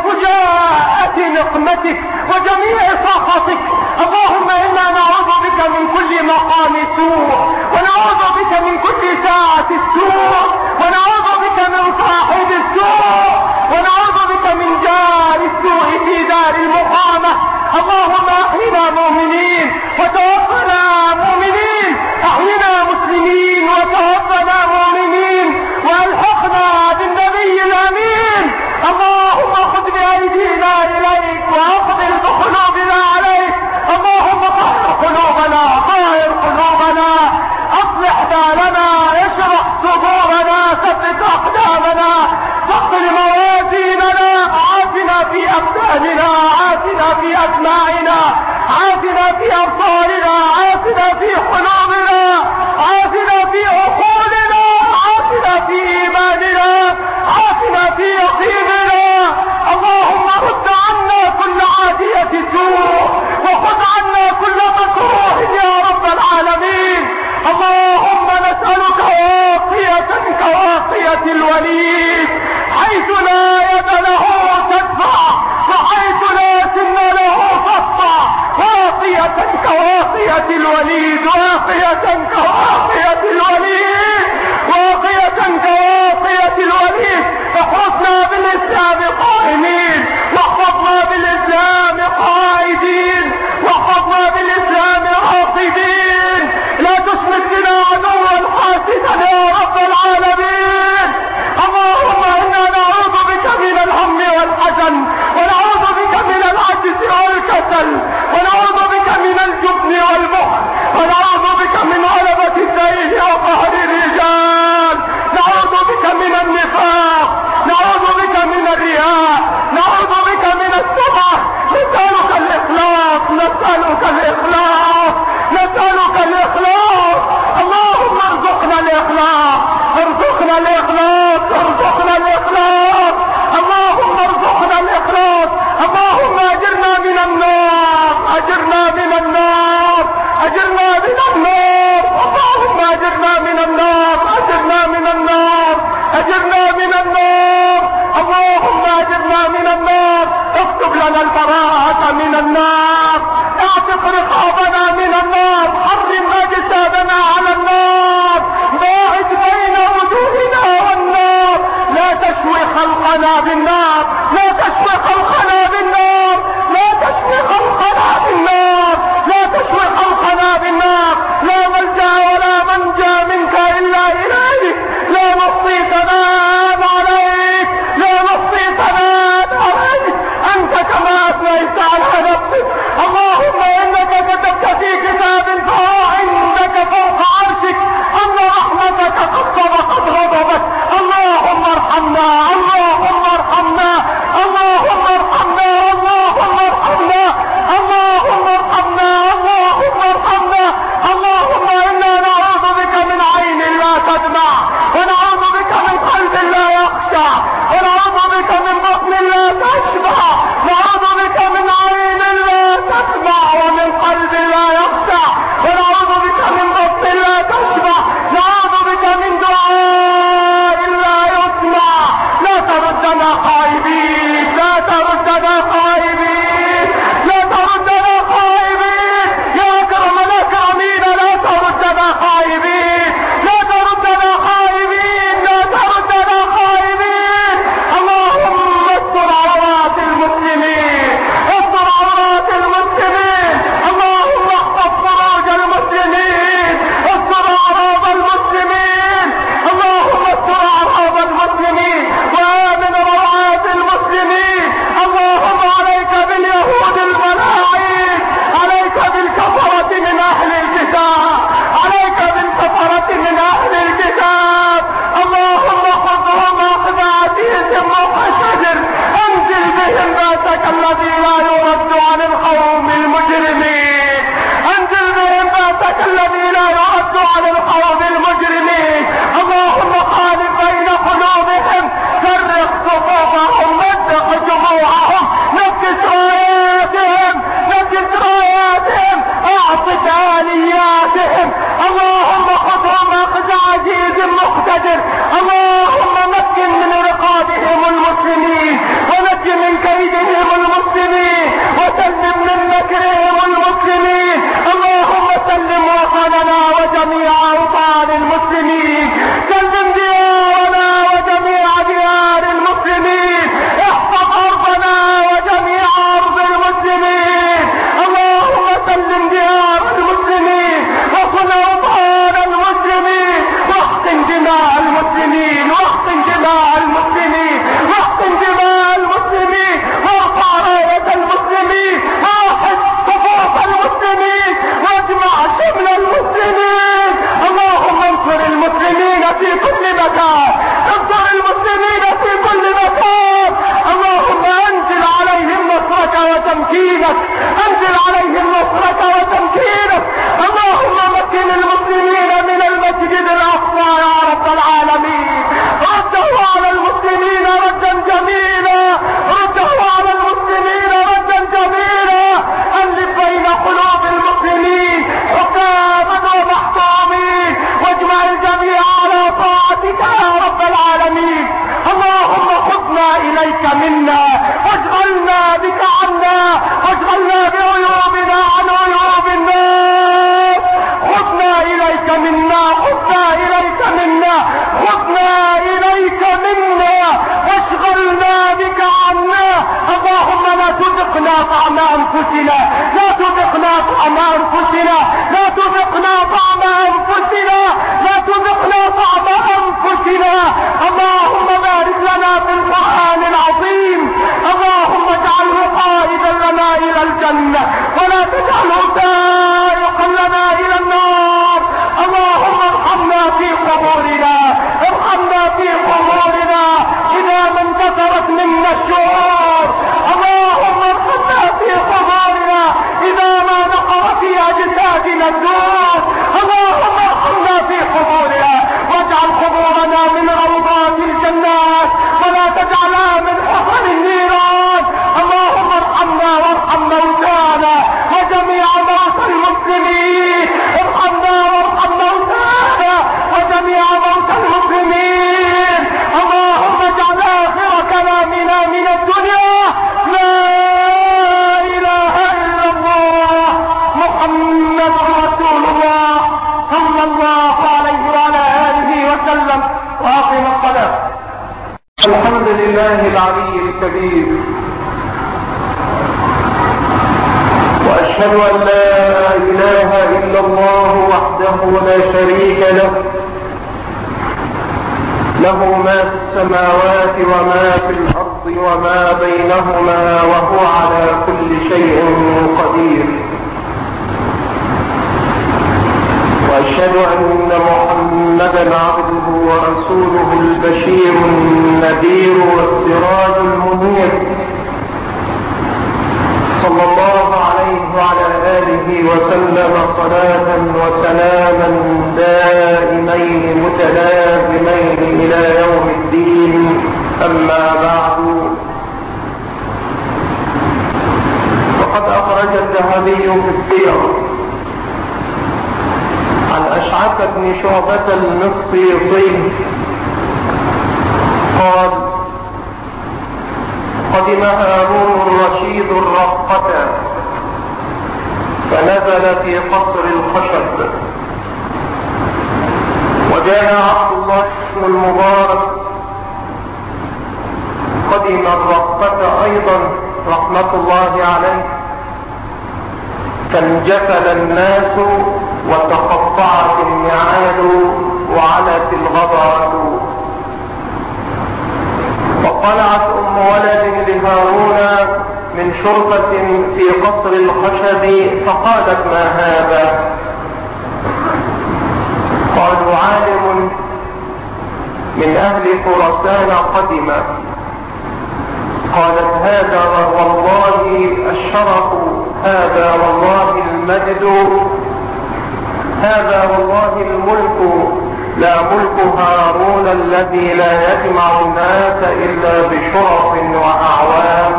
وفجاءة نقمتك وجميع سخطك. اللهم إنا نعوذ بك من كل مقام سوء، ونعوذ بك من كل ساعة السوء، ونعوذ بك من صاحب السوء، ونعوذ بك من جار السوء في دار المقامة. اللهم احينا مؤمنين وتوفنا مؤمنين، احينا مسلمين وتوفنا مؤمنين، والحقنا بالنبي الامين. اللهم خذ بايدينا اليك واقبل بقلوبنا عليك. اللهم طهر قلوبنا، طهر قلوبنا، اصلح بالنا، اشرح صدورنا، ثبت اقدامنا، ثقل موازيننا، عافنا في ابداننا، عافنا في اسماعنا، عافنا في ابصارنا، عافنا في قلوبنا، عافنا في عقولنا، عافنا في ايماننا، عافنا في يقيننا. اللهم رد عنا كل عادية سوء، وخذ عنا كل مكروه يا رب العالمين. اللهم نسألك واقية كواقية الوليد، حيث لا يد له تدفع وحيث لا سن له تقطع، واقية كواقية الوليد، واقية كواقية الوليد، واقية كواقية الوليد. احرسنا بالإسلام قائمين، واحفظنا بالإسلام قائدين، واحفظنا بالإسلام راقدين. لا تشمت بنا عدوا حاسدا يا رب العالمين. اللهم إنا نعوذ بك من الهم والحزن، ونعوذ بك من العجز والكسل، ونعوذ بك من الجبن والبخل، ونعوذ بك من غلبة الدين وقهر الرجال، نعوذ بك من النفاق، نعوذ بك من الرياء، نعوذ بك من السمع. وتمكينك، انزل عليهم نصرك وتمكينك. اللهم مكن المسلمين من المسجد الاقصى يا رب العالمين، رده على المسلمين ردا جميلا، رده على المسلمين ردا جميلا. الف بين قلوب المسلمين حكاما ومحكومين، واجمع الجميع على طاعتك يا رب العالمين. اللهم خذنا اليك منا، واشغلنا بك عنا، واشغلنا بعيوبنا عن عيوب الناس. خذنا اليك منا، خذنا اليك منا، خذنا اليك منا، واشغلنا بك عنا. اللهم لا تذقنا طعم انفسنا، لا تذقنا طعم انفسنا، لا تذقنا طعم انفسنا، لا تذقنا طعم انفسنا. اللهم بارك لنا في القرآن العظيم، اللهم اجعله قائدا لنا الى الجنة، ولا تجعله سائقا لنا الى النار. اللهم ارحمنا في قبورنا، ارحمنا في قبورنا اذا ما انتصرت منا الشعور. اللهم ارحمنا في قبورنا اذا ما نقر في اجسادنا الدور. اللهم ارحمنا في قبورنا، واجعل قبورنا من روضات الجنات، ولا تجعلها من حفر النيران. اللهم ارحمنا وارحم موتانا وجميع موتى المسلمين، ارحمنا وارحم موتانا وجميع موتى المسلمين. اللهم اجعل اخر كلامنا من الدنيا لا اله الا الله محمد رسول الله صلى الله عليه وعلى اله وسلم. واقم الصلاة. الحمد لله العلي الكبير، واشهد ان لا اله الا الله وحده لا شريك له، له ما في السماوات وما في الارض وما بينهما، وهو على كل شيء قدير. واشهد ان محمدا عبده ورسوله البشير النذير والسراج المنير، صلى الله عليه وعلى آله وسلم صلاة وسلاما دائمين متلازمين إلى يوم الدين. أما بعد، وقد أخرج الذهبي في السير عن أشعث بن شعبة المصيصي قال: قدم هارون الرشيد الرقة فنزل في قصر الخشب، وجاء عبد الله بن المبارك قدم الرقة أيضا رحمة الله عليه، فانجفل الناس وتقطعت النعال وعلت الغبرة. وطلعت أم ولد لهارون من شرفة في قصر الخشب فقالت: ما هذا؟ قالوا: عالم من أهل خراسان قدم. قالت: هذا والله الشرف، هذا والله المجد، هذا والله الملك، لا ملك هارون الذي لا يجمع الناس إلا بشرف وأعوام.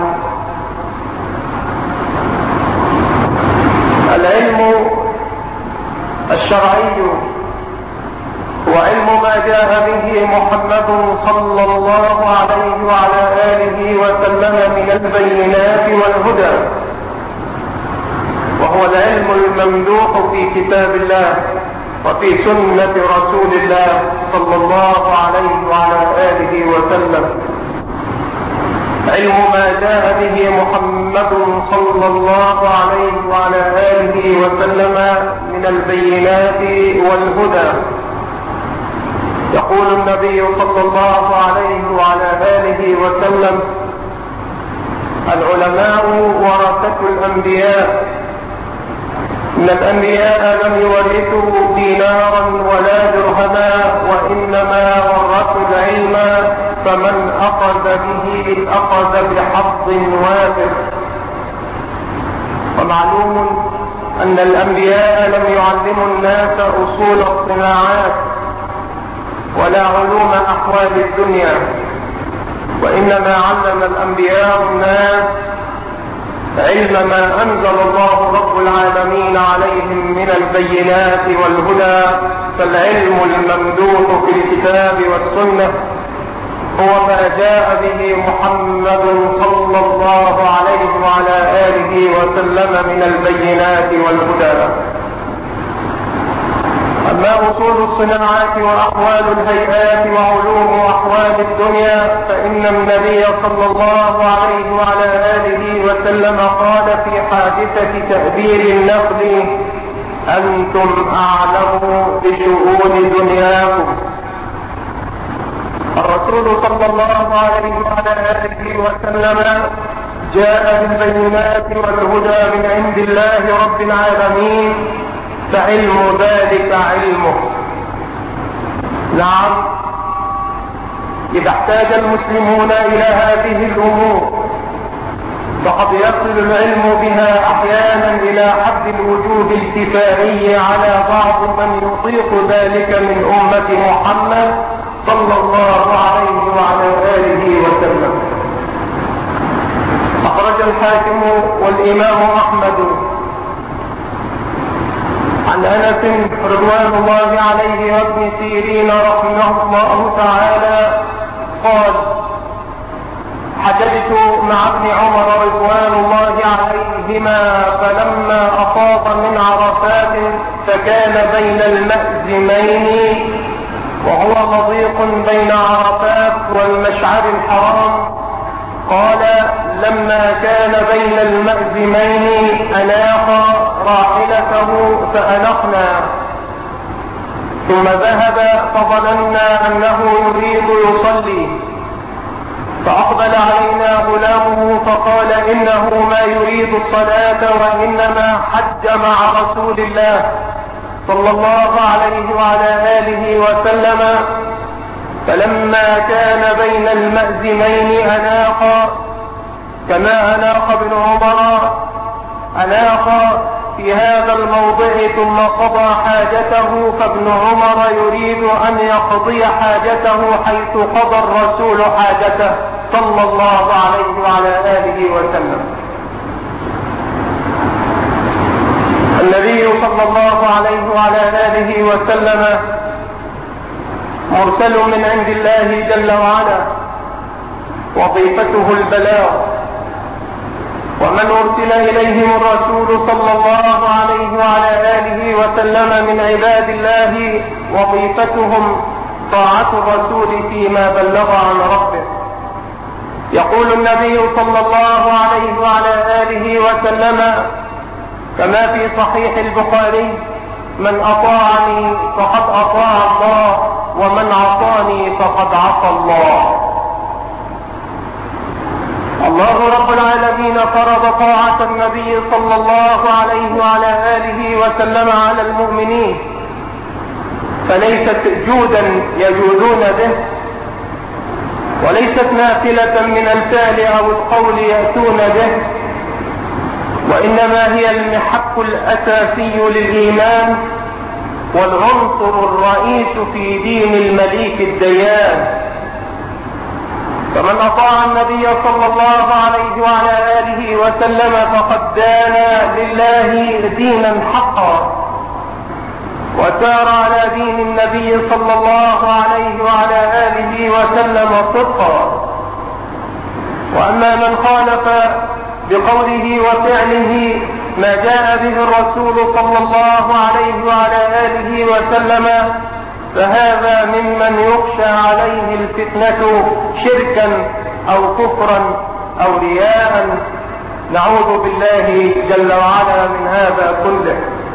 العلم الشرعي هو علم ما جاء به محمد صلى الله عليه وعلى آله وسلم من البينات والهدى، وهو العلم الممدوح في كتاب الله وفي سنة رسول الله صلى الله عليه وعلى آله وسلم. علم ما جاء به محمد صلى الله عليه وعلى آله وسلم من البينات والهدى. يقول النبي صلى الله عليه وعلى آله وسلم: العلماء ورثة الأنبياء، إن الأنبياء لم يورثوا دينارا ولا درهما، وإنما ورثوا العلم، فمن أخذ به أخذ بحظ وافر. ومعلوم أن الأنبياء لم يعلموا الناس أصول الصناعات ولا علوم أحوال الدنيا، وإنما علم الأنبياء الناس علم ما أنزل الله رب العالمين عليهم من البينات والهدى. فالعلم الممدوح في الكتاب والسنة هو ما جاء به محمد صلى الله عليه وعلى آله وسلم من البينات والهدى. أما أصول الصناعات وأحوال الهيئات وعلوم أحوال الدنيا فإن النبي صلى الله عليه وعلى آله وسلم قال في حادثة تأبير النخل: أنتم أعلم بشؤون دنياكم. الرسول صلى الله عليه وعلى آله وسلم جاء بالبينات والهدى من عند الله رب العالمين، فعلم ذلك علمه. نعم، إذا احتاج المسلمون إلى هذه الأمور فقد يصل العلم بها أحيانا إلى حد الوجوب الكفائي على بعض من يطيق ذلك من أمة محمد صلى الله عليه وعلى آله وسلم. أخرج الحاكم والإمام أحمد عن أنس رضوان الله عليه وابن سيرين رحمه الله تعالى قال: حججت مع ابن عمر رضوان الله عليهما فلما أفاض من عرفات فكان بين المأزمين، وهو مضيق بين عرفات والمشعر الحرام. قال: لما كان بين المأزمين أناق راحلته فأنقنا، ثم ذهب فظننا أنه يريد يصلي، فأقبل علينا غلامه فقال: إنه ما يريد الصلاة وإنما حج مع رسول الله صلى الله عليه وعلى آله وسلم. فلما كان بين المأزمين أناق كما أناق ابن عمر، أناق في هذا الموضع ثم قضى حاجته، فابن عمر يريد أن يقضي حاجته حيث قضى الرسول حاجته صلى الله عليه وعلى آله وسلم. النبي صلى الله عليه وعلى آله وسلم مرسل من عند الله جل وعلا، وظيفته البلاغ، ومن أرسل إليهم الرسول صلى الله عليه وعلى آله وسلم من عباد الله وظيفتهم طاعة الرسول فيما بلغ عن ربه. يقول النبي صلى الله عليه وعلى آله وسلم كما في صحيح البخاري: من أطاعني فقد أطاع الله، ومن عصاني فقد عصى الله. الله رب العالمين فرض طاعة النبي صلى الله عليه وعلى آله وسلم على المؤمنين، فليست جودا يجودون به، وليست نافلة من الفعل أو القول يأتون به، وإنما هي المحك الأساسي للإيمان والعنصر الرئيس في دين المليك الديان. فمن أطاع النبي صلى الله عليه وعلى آله وسلم فقد دان لله دينا حقا، وسار على دين النبي صلى الله عليه وعلى آله وسلم صدقا. وأما من خالف بقوله وفعله ما جاء به الرسول صلى الله عليه وعلى آله وسلم فهذا ممن يخشى عليه الفتنة شركا أو كفرا أو رياء، نعوذ بالله جل وعلا من هذا كله.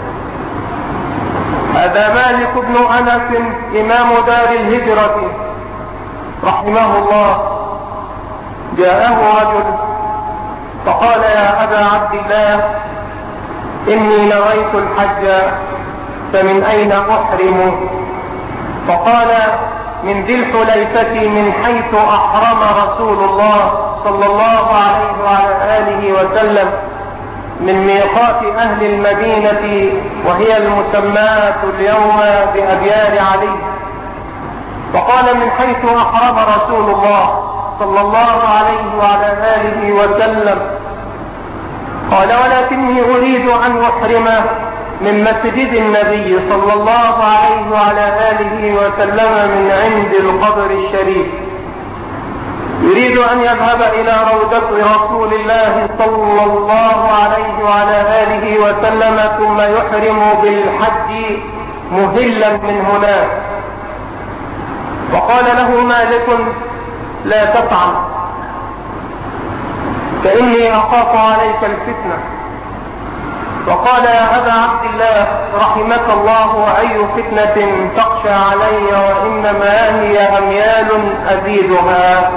هذا مالك بن أنس إمام دار الهجرة رحمه الله، جاءه رجل فقال: يا أبا عبد الله، إني نويت الحج فمن أين أحرم؟ فقال: من ذي الحليفة من حيث أحرم رسول الله صلى الله عليه وعلى آله وسلم. من ميقات أهل المدينة، وهي المسماة اليوم بأبيار علي. وقال من حيث أحرم رسول الله صلى الله عليه وعلى آله وسلم، قال: ولكني أريد أن أحرم من مسجد النبي صلى الله عليه وعلى آله وسلم من عند القبر الشريف. يريد أن يذهب إلى روضة رسول الله صلى الله عليه وعلى آله وسلم، ثم يحرم بالحج مهلا من هناك. وقال له مالك: لا تفعل، فإني أخاف عليك الفتنة. وقال: يا أبا عبد الله رحمك الله، وأي فتنة تخشى علي، وإنما هي أميال أزيدها.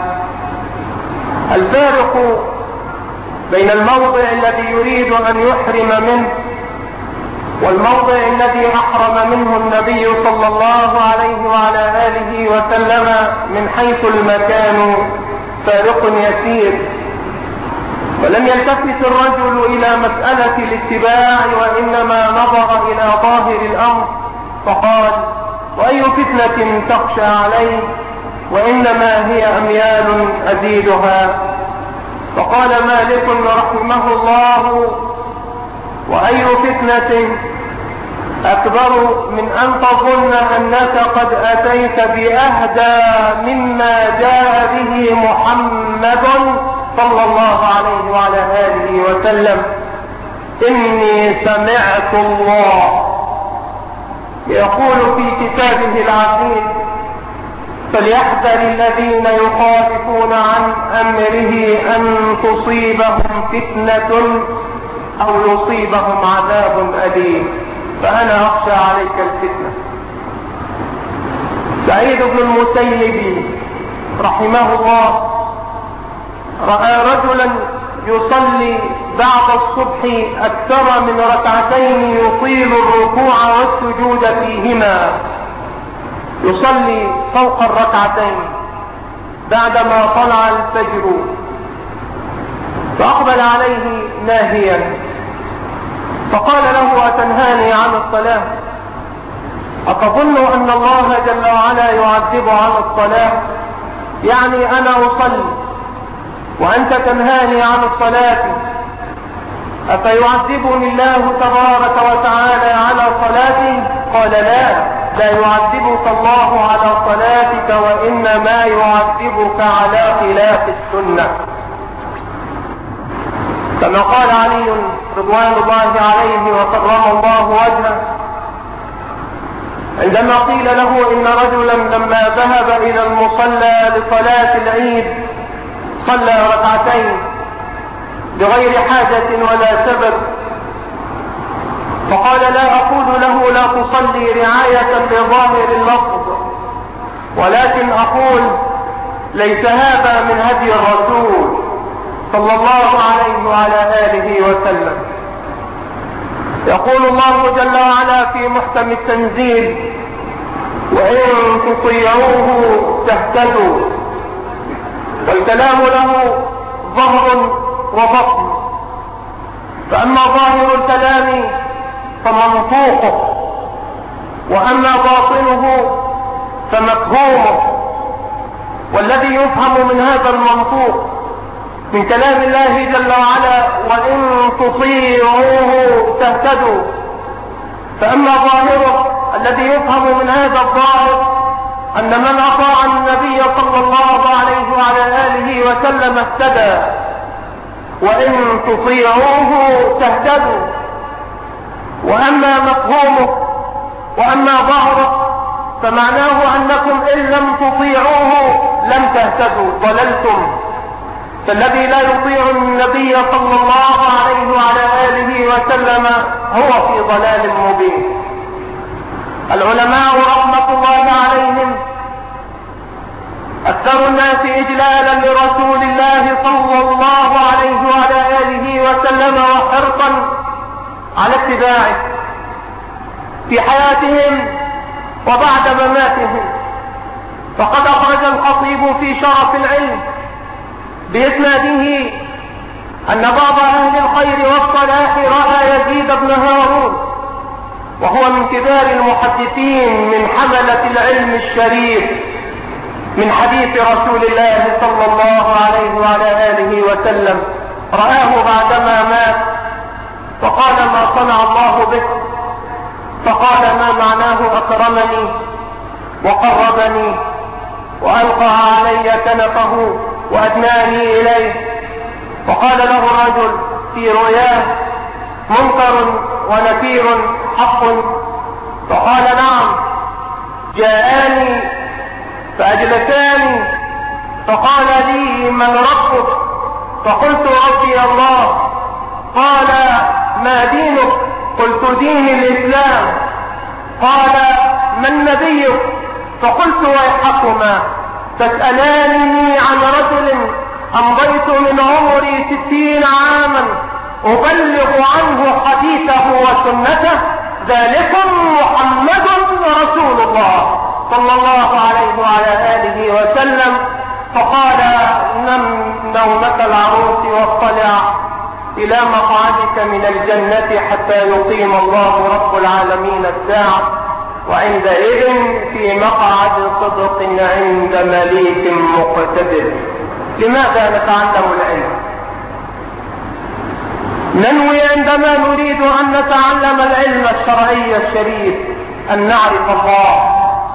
الفارق بين الموضع الذي يريد أن يحرم منه والموضع الذي أحرم منه النبي صلى الله عليه وعلى آله وسلم من حيث المكان فارق يسير. ولم يلتفت الرجل إلى مسألة الاتباع، وإنما نظر إلى ظاهر الأمر فقال: وأي فتنة تخشى عليه، وإنما هي أميال أزيدها. فقال مالك رحمه الله: وأي فتنة أكبر من أن تظن أنك قد أتيت بأهدى مما جاء به محمد صلى الله عليه وعلى آله وسلم. إني سمعت الله يقول في كتابه العزيز: فليحذر الذين يخالفون عن أمره أن تصيبهم فتنة أو يصيبهم عذاب أليم. فأنا أخشى عليك الفتنة. سعيد بن المسيب رحمه الله رأى رجلا يصلي بعد الصبح أكثر من ركعتين، يطيل الركوع والسجود فيهما، يصلي فوق الركعتين بعدما طلع الفجر. فأقبل عليه ناهيا فقال له: أتنهاني عن الصلاة؟ أتظن أن الله جل وعلا يعذب عن الصلاة؟ يعني أنا أصلي وأنت تنهاني عن الصلاة، أفيعذبني الله تبارك وتعالى على صلاتي؟ قال: لا يعذبك الله على صلاتك، وإنما يعذبك على خلاف السنة. كما قال علي رضوان الله عليه وكرم الله وجهه عندما قيل له إن رجلا لما ذهب إلى المصلى لصلاة العيد صلى ركعتين بغير حاجة ولا سبب، فقال: لا أقول له لا تصلي رعاية لظاهر اللفظ، ولكن أقول ليس هذا من هدي الرسول صلى الله عليه وعلى آله وسلم. يقول الله جل وعلا في محكم التنزيل: وإن تطيعوه تهتدوا. والكلام له ظهر وبطن، فأما ظاهر الكلام فمنطوقه، وأما باطنه فمفهومه. والذي يفهم من هذا المنطوق من كلام الله جل وعلا: وإن تطيعوه تهتدوا، فأما ظاهره الذي يفهم من هذا الظاهر أن من أطاع النبي صلى الله عليه وعلى آله وسلم اهتدى، وإن تطيعوه تهتدوا. وأما مفهومه وأما ظاهره فمعناه أنكم إن لم تطيعوه لم تهتدوا، ضللتم. فالذي لا يطيع النبي صلى الله عليه وعلى آله وسلم هو في ضلال مبين. العلماء رحمة الله عليهم أكثر الناس إجلالا لرسول الله صلى الله عليه وعلى آله وسلم وحرصا على اتباعه في حياتهم وبعد مماتهم. فقد أخرج الخطيب في شرف العلم بإسناده أن بعض أهل الخير والصلاح رأى يزيد بن هارون وهو من كبار المحدثين من حملة العلم الشريف من حديث رسول الله صلى الله عليه وعلى آله وسلم، رآه بعدما مات فقال ما صنع الله بك؟ فقال ما معناه أكرمني وقربني وألقى علي كنفه وأدناني إليه. فقال له الرجل في رؤياه منكر ونكير حق؟ فقال نعم. جاءني فأجلساني فقال لي من ربك؟ فقلت ربي الله. قال ما دينك؟ قلت دين الإسلام. قال من نبيك؟ فقلت ويحكما تسألانني عن رجل أمضيت من عمري 60 عاما أبلغ عنه حديثه وسنته، ذلكم محمد رسول الله صلى الله عليه وعلى آله وسلم. فقال نم نومة العروس واطلع إلى مقعدك من الجنة حتى يقيم الله رب العالمين الساعة، وعندئذ في مقعد صدق عند مليك مقتدر. لماذا نتعلم العلم؟ ننوي عندما نريد أن نتعلم العلم الشرعي الشريف أن نعرف الله،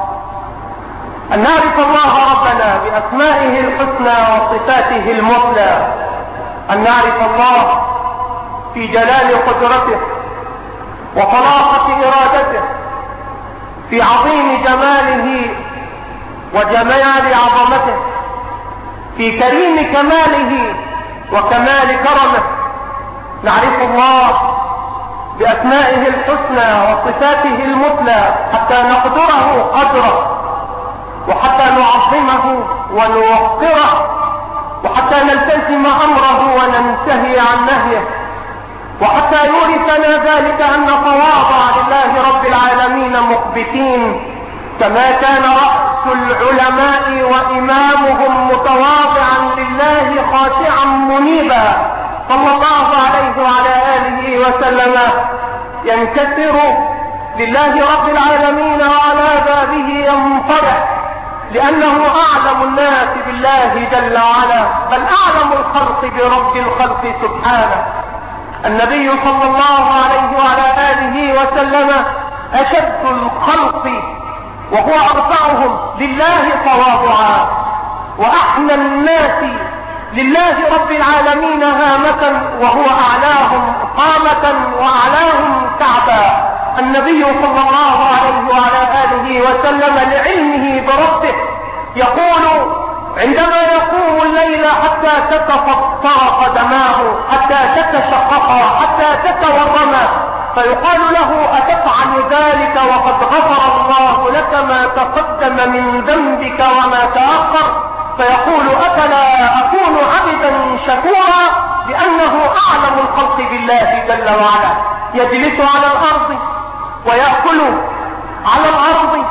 أن نعرف الله ربنا بأسمائه الحسنى وصفاته المثلى، أن نعرف الله في جلال قدرته وطلاقة إرادته، في عظيم جماله وجمال عظمته، في كريم كماله وكمال كرمه. نعرف الله بأسمائه الحسنى وصفاته المثلى حتى نقدره قدره، وحتى نعظمه ونوقره، وحتى نلتزم أمره وننتهي عن نهيه، وحتى يورثنا ذلك أن نتواضع لله رب العالمين مخبتين كما كان رأس العلماء وإمامهم متواضعا لله خاشعا منيبا صلى الله عليه وعلى آله وسلم، ينكسر لله رب العالمين وعلى بابه ينطرح، لأنه أعلم الناس بالله جل وعلا، بل أعلم الخلق برب الخلق سبحانه. النبي صلى الله عليه وعلى آله وسلم أشد الخلق وهو أرفعهم لله تواضعا، وأحنى الناس لله رب العالمين هامة وهو أعلاهم قامة وأعلاهم كعبا. النبي صلى الله عليه وعلى آله وسلم لعلمه بربه يقول عندما يقوم الليل حتى تتفطر قدماه، حتى تتشققا، حتى تتورما، فيقال له أتفعل ذلك وقد غفر الله لك ما تقدم من ذنبك وما تأخر؟ فيقول أفلا أكون عبدا شكورا، لأنه أعلم الخلق بالله جل وعلا. يجلس على الأرض ويأكل على الأرض،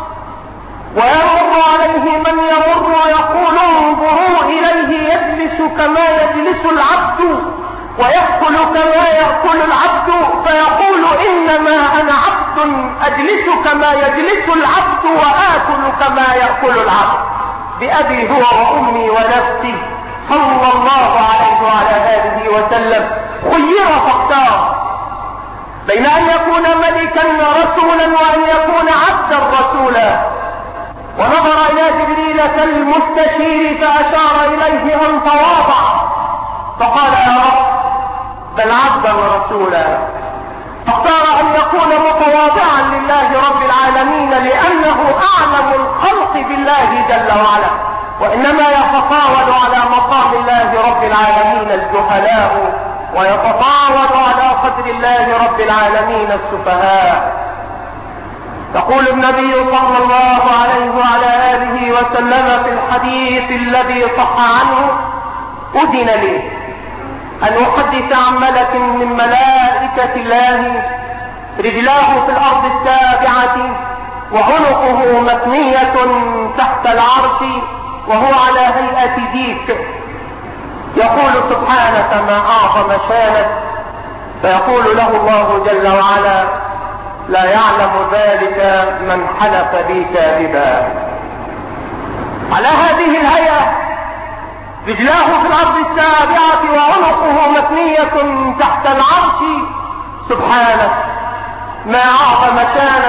ويمر عليه من يمر ويقول انظروا إليه يجلس كما يجلس العبد ويأكل كما يأكل العبد، فيقول إنما أنا عبد أجلس كما يجلس العبد وآكل كما يأكل العبد. بأبي هو وأمي ونفسي صلى الله عليه وعلى آله وسلم خير فاختار بين أن يكون ملكا رسولا وأن يكون عبدا رسولا، ونظر إلى جبريل كالمستشير فأشار إليه أن تواضع، فقال يا رب بل عبدا رسولا. فاختار أن يكون متواضعا لله رب العالمين لأنه أعلم الخلق بالله جل وعلا، وإنما يتطاول على مقام الله رب العالمين الجهلاء، ويتطاول على قدر الله رب العالمين السفهاء. يقول النبي صلى الله عليه وعلى آله وسلم في الحديث الذي صح عنه أذن لي أن أحدث عن ملك من ملائكة الله رجلاه في الأرض السابعة وعنقه مثنية تحت العرش وهو على هيئة ديك، يقول سبحانه ما أعظم شانك، فيقول له الله جل وعلا لا يعلم ذلك من حلف بي كاذبا. على هذه الهيئة رجلاه في الأرض السابعة وعنقه مثنية تحت العرش، سبحانه ما أعظم شانك.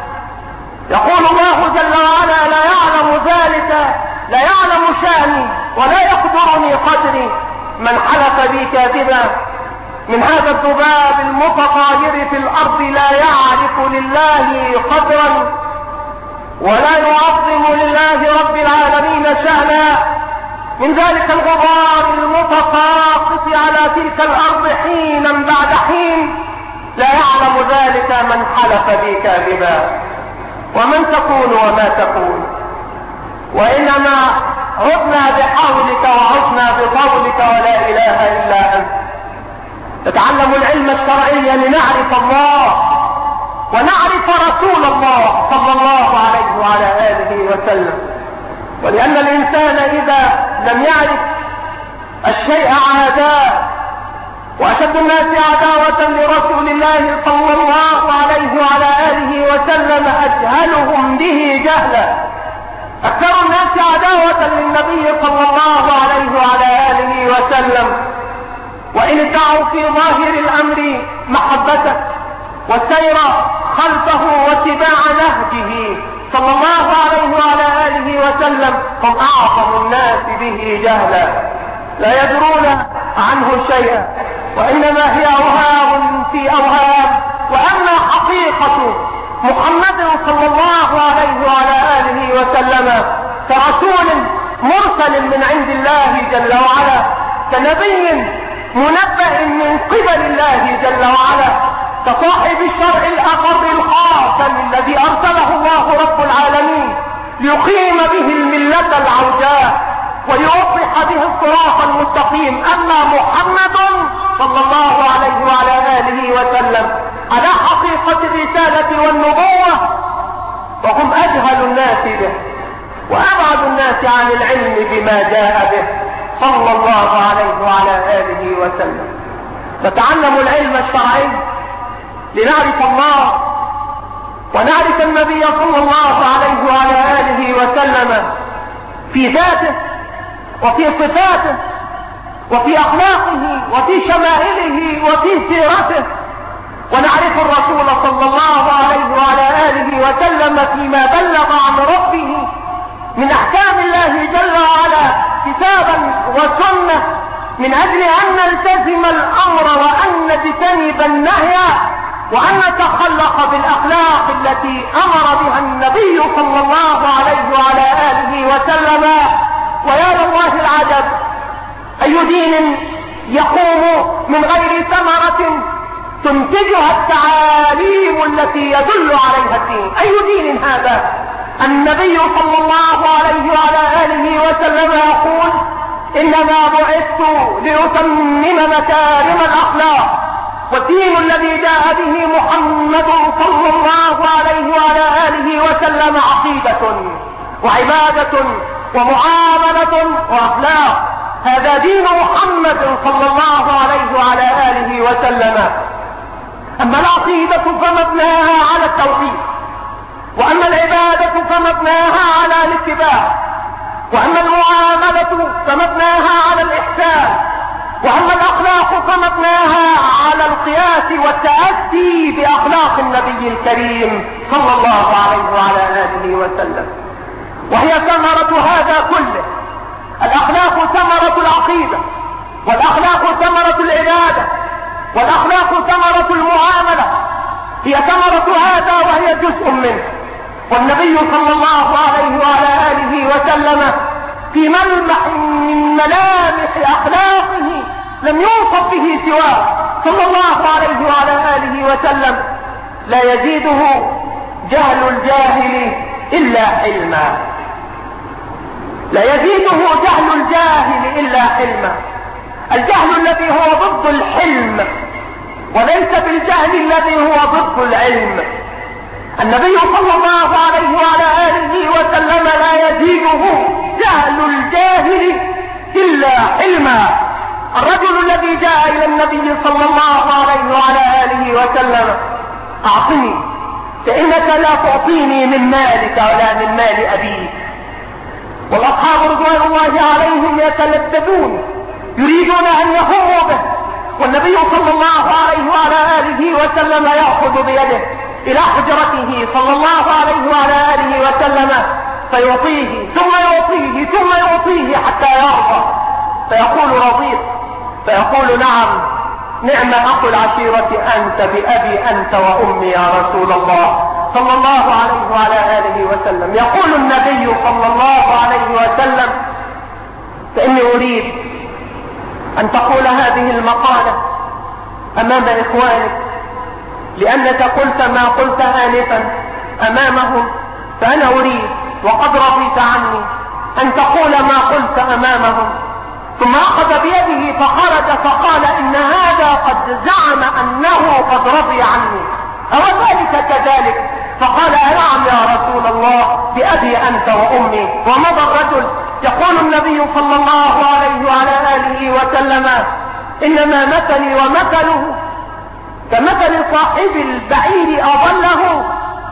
يقول الله جل وعلا لا يعلم ذلك، لا يعلم شأني ولا يقدرني قدري من حلف بي كاذبا. من هذا الذباب المتطاير في الأرض لا يعرف لله قدرا ولا يعظم لله رب العالمين شأنا. من ذلك الغبار المتساقط على تلك الأرض حينا بعد حين لا يعلم ذلك من حلف بي كاذبا. ومن تكون وما تكون، وإنما عدنا بحولك وعدنا بقولك ولا إله إلا أنت. نتعلم العلم الشرعي لنعرف الله ونعرف رسول الله صلى الله عليه وعلى آله وسلم. ولأن الإنسان إذا لم يعرف الشيء عاداه، وأشد الناس عداوة لرسول الله صلى الله عليه وعلى آله وسلم أجهلهم به جهلا. أكثر الناس عداوة للنبي صلى الله عليه وعلى آله وسلم، وإن ادعوا في ظاهر الأمر محبته والسير خلفه واتباع نهجه صلى الله عليه وعلى آله وسلم، هم أعظم الناس به جهلا، لا يدرون عنه شيئا، وإنما هي أوهام في أوهام. وأما حقيقة محمد صلى الله عليه وعلى آله وسلم كرسول مرسل من عند الله جل وعلا، كنبي منبأ من قبل الله جل وعلا، كصاحب الشرع الأخر الخاتم الذي أرسله الله رب العالمين ليقيم به الملة العوجاء ويوضح به الصراط المستقيم. أما محمد صلى الله عليه وعلى آله وسلم على حقيقة الرسالة والنبوة، وهم أجهل الناس به وأبعد الناس عن العلم بما جاء به صلى الله عليه وعلى آله وسلم. نتعلم العلم الشرعي لنعرف الله ونعرف النبي صلى الله عليه وعلى آله وسلم في ذاته وفي صفاته وفي أخلاقه وفي شمائله وفي سيرته، ونعرف الرسول صلى الله عليه وعلى آله وسلم فيما بلغ عن ربه من أحكام الله جل وعلا كتابا وسنة، من أجل أن نلتزم الأمر وأن نجتنب النهي وأن نتخلق بالأخلاق التي أمر بها النبي صلى الله عليه وعلى آله وسلم. ويا لله العجب، أي دين يقوم من غير ثمرة تنتجها التعاليم التي يدل عليها الدين؟ أي دين هذا؟ النبي صلى الله عليه وعلى آله وسلم يقول إنما بعثت لأتمم مكارم الأخلاق، والدين الذي جاء به محمد صلى الله عليه وعلى آله وسلم عقيدة وعبادة ومعاملة وأخلاق. هذا دين محمد صلى الله عليه وعلى آله وسلم. أما العقيدة فمبناها على التوحيد، وأما العبادة فمبناها على الاتباع، وأما المعاملة فمبناها على الإحسان، وأما الأخلاق فمبناها على القياس والتأسي بأخلاق النبي الكريم صلى الله عليه وعلى آله وسلم. وهي ثمرة هذا كله. الأخلاق ثمرة العقيدة، والأخلاق ثمرة العبادة، والأخلاق ثمرة المعاملة، هي ثمرة هذا وهي جزء منه. والنبي صلى الله عليه وعلى آله وسلم في ملمح من ملامح أخلاقه لم يوصف به سواه صلى الله عليه وعلى آله وسلم: لا يزيده جهل الجاهل إلا حلما. لا يزيده جهل الجاهل إلا حلما. الجهل الذي هو ضد الحلم، وليس بالجهل الذي هو ضد العلم. النبي صلى الله عليه وعلى آله وسلم لا يزيده جهل الجاهل إلا حلما. الرجل الذي جاء إلى النبي صلى الله عليه وعلى آله وسلم: أعطني، فإنك لا تعطيني من مالك ولا من مال أبيك. والأصحاب رضوان الله عليهم يتلذذون يريدون أن يهموا به، والنبي صلى الله عليه وعلى آله وسلم يأخذ بيده إلى حجرته صلى الله عليه وعلى آله وسلم فيعطيه ثم يعطيه ثم يعطيه حتى يرضى، فيقول: رضيت؟ فيقول: نعم، نعم أخو العشيرة أنت بأبي أنت وأمي يا رسول الله صلى الله عليه وعلى آله وسلم. يقول النبي صلى الله عليه وسلم: فإني أريد أن تقول هذه المقالة أمام إخوانك، لأنك قلت ما قلت آنفا أمامهم، فأنا أريد وقد رضيت عني أن تقول ما قلت أمامهم. ثم أخذ بيده فخرج فقال: إن هذا قد زعم أنه قد رضي عني، أو ذلك كذلك؟ فقال: نعم يا رسول الله، بأبي أنت وأمي. ومضى الرجل. يقول النبي صلى الله عليه وعلى آله وسلم: إنما مثلي ومثله كمثل صاحب البعير أضله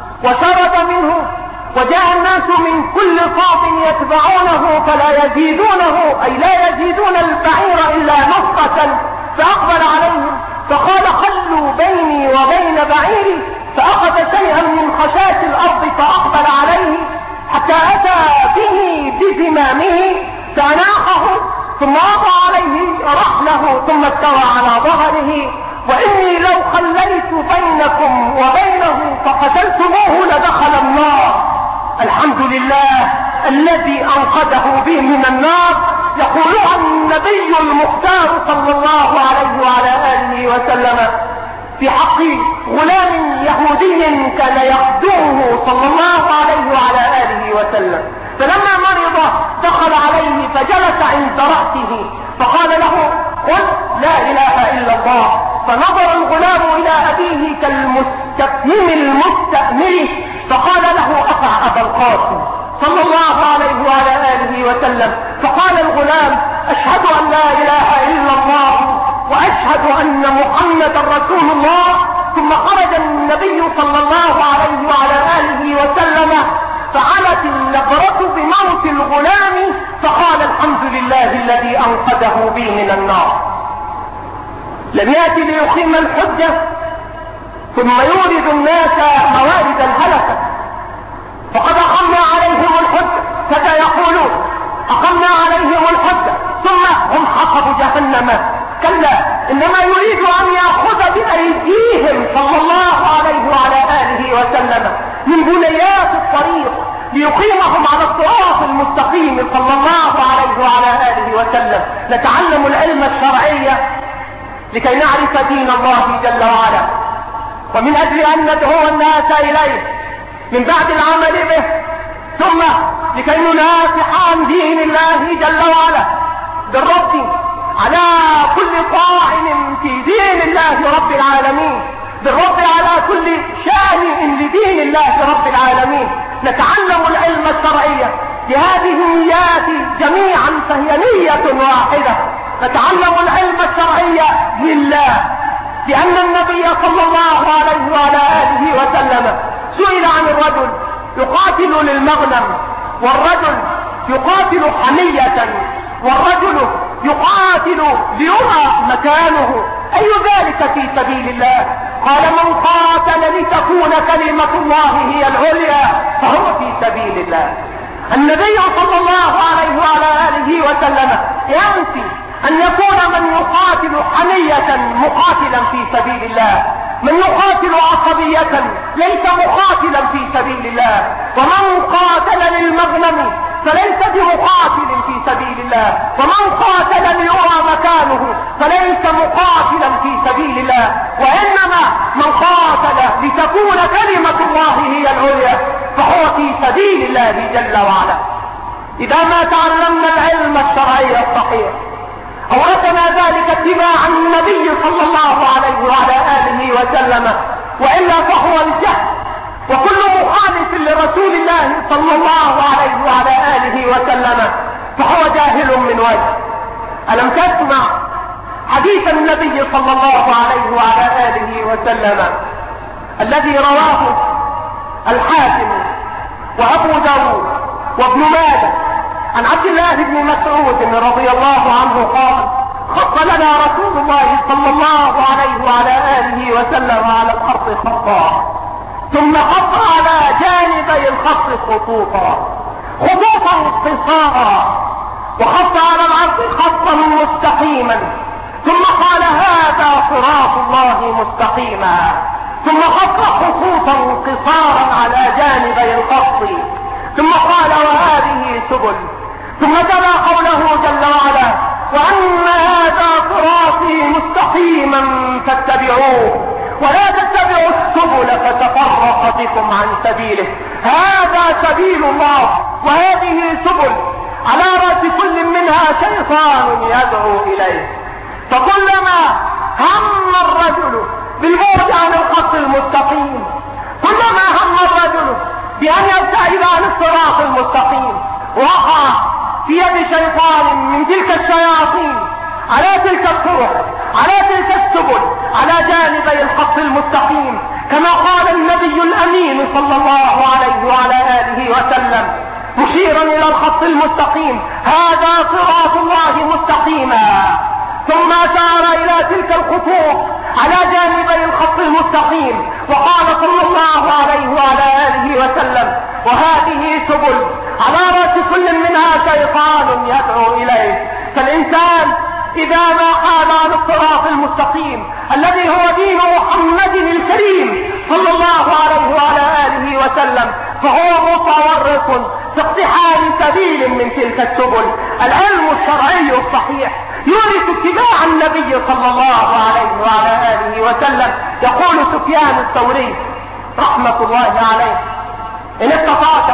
وشرب منه، وجاء الناس من كل صوب يتبعونه فلا يزيدونه، أي لا يزيدون البعير إلا نفقة، فأقبل عليهم فقال: خلوا بيني وبين بعيري، فأخذ شيئا من خشاش الأرض فأقبل عليه حتى أتى به بزمامه فأناقه، ثم وضع عليه رحله ثم استوى على ظهره: وإني لو خليت بينكم وبينه فقتلتموه لدخل النار. الحمد لله الذي أنقذه به من النار. يقول النبي المختار صلى الله عليه وعلى آله وسلم في حق غلام يهودي كان يخدمه صلى الله عليه وعلى آله وسلم، فلما مرض دخل عليه فجلس عند رأسه فقال له: قل لا إله إلا الله. فنظر الغلام إلى أبيه كالمستفهم المستأمر فقال له: أطع أبا القاسم صلى الله عليه وعلى آله وسلم. فقال الغلام: أشهد أن لا إله إلا الله وأشهد أن محمدا رسول الله. ثم خرج النبي صلى الله عليه وعلى آله وسلم فعلت النبرة بموت الغلام، فقال: الحمد لله الذي أنقذه بي من النار. لم يأتي ليقيم الحجة ثم يورد الناس موارد الهلكة، فقد أقمنا عليهم الحجة، كذا يقولون: أقمنا عليهم الحجة ثم هم حقبوا جهنم. كلا، إنما يريد أن يأخذ بأيديهم صلى الله عليه وعلى آله وسلم من بنيات الطريق ليقيمهم على الصراط المستقيم صلى الله عليه وعلى آله وسلم. نتعلم العلم الشرعي لكي نعرف دين الله جل وعلا، ومن أجل أن ندعو الناس إليه من بعد العمل به، ثم لكي ننافح عن دين الله جل وعلا بالرد على كل طاعن في دين الله رب العالمين، بالرد على كل شانئ لدين الله رب العالمين. نتعلم العلم الشرعي لهذه النيات جميعا فهي نية واحدة. نتعلم العلم الشرعي لله، لأن النبي صلى الله عليه وعلى آله وسلم سئل عن الرجل يقاتل للمغنم، والرجل يقاتل حمية، والرجل يقاتل ليرى مكانه، أي ذلك في سبيل الله؟ قال: من قاتل لتكون كلمة الله هي العليا فهو في سبيل الله. النبي صلى الله عليه وعلى آله وسلم ينفي أن يكون من يقاتل حمية مقاتلا في سبيل الله، من يقاتل عصبية ليس مقاتلا في سبيل الله، ومن قاتل للمغنم فليس بمقاتل في سبيل الله، ومن قاتل ليرى مكانه فليس مقاتلا في سبيل الله، وإنما من قاتل لتكون كلمة الله هي العليا فهو في سبيل الله جل وعلا. إذا ما تعلمنا العلم الشرعي الصحيح أورثنا ذلك اتباع النبي صلى الله عليه وعلى آله وسلم، وإلا فهو الجهل، وكل مخالف لرسول الله صلى الله عليه وعلى آله وسلم فهو جاهل من وجه. ألم تسمع حديث النبي صلى الله عليه وعلى آله وسلم الذي رواه الحاكم وأبو داود وابن ماجه عن عبد الله بن مسعود رضي الله عنه قال: خط لنا رسول الله صلى الله عليه وعلى آله وسلم على الأرض خطا، ثم خط على جانبي الخط خطوطا قصارا، وخط على الأرض خطا مستقيما، ثم قال: هذا صراط الله مستقيما، ثم خط خطوطا قصارا على جانبي الخط، ثم قال: وهذه سبل، ثم تلا قوله جل وعلا: وأن هذا صراطي مستقيما فاتبعوه ولا تتبعوا السبل فتفرق بكم عن سبيله، هذا سبيل الله وهذه سبل، على رأس كل منها شيطان يدعو إليه. فكلما هم الرجل بالبعد عن الخط المستقيم، كلما هم الرجل بأن يبتعد عن الصراط المستقيم، وقع في يد شيطان من تلك الشياطين على تلك الطرق، على تلك السبل، على جانبي الخط المستقيم، كما قال النبي الأمين صلى الله عليه وعلى آله وسلم مشيرا إلى الخط المستقيم: هذا صراط الله مستقيما. ثم أشار إلى تلك الخطوط على جانبي الخط المستقيم وقال صلى الله عليه وعلى آله وسلم: وهذه سبل، على رأس كل منها شيطان يدعو إليه. فالإنسان إذا ما حال عن الصراط المستقيم الذي هو دين محمد الكريم صلى الله عليه وعلى آله وسلم، فهو متورط في اقتحام سبيل من تلك السبل. العلم الشرعي الصحيح يورث اتباع النبي صلى الله عليه وعلى آله وسلم. يقول سفيان الثوري رحمة الله عليه: إن استطعت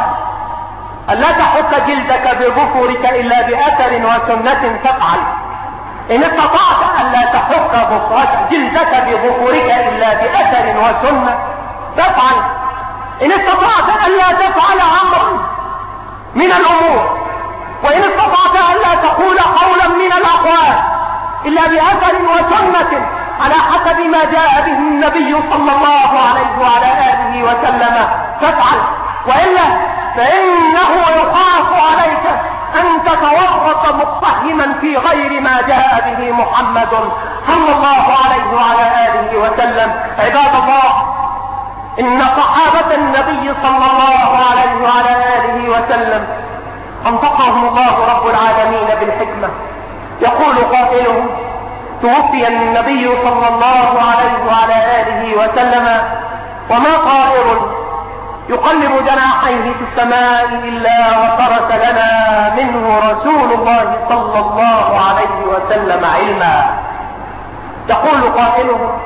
أن لا تحك جلدك بظفرك إلا بأثر وسنة فافعل. إن استطعت أن لا تحك جلدك بظفرك إلا بأثر وسنة فافعل. إن استطعت أن لا تفعل أمرا من الأمور، وإن استطعت أن لا تقول قولا من الأقوال إلا بأثر وسنة على حسب ما جاء به النبي صلى الله عليه وعلى آله وسلم فافعل، وإلا فإنه يخاف عليك أن تتورط مقتحما في غير ما جاء به محمد صلى الله عليه وعلى آله وسلم. عباد الله، إن صحابة النبي صلى الله عليه وعلى آله وسلم أنطقهم الله رب العالمين بالحكمة. يقول قائلهم: توفي النبي صلى الله عليه وعلى آله وسلم وما طائر يقلب جناحيه في السماء إلا وترك لنا منه رسول الله صلى الله عليه وسلم علما. يقول قائلهم: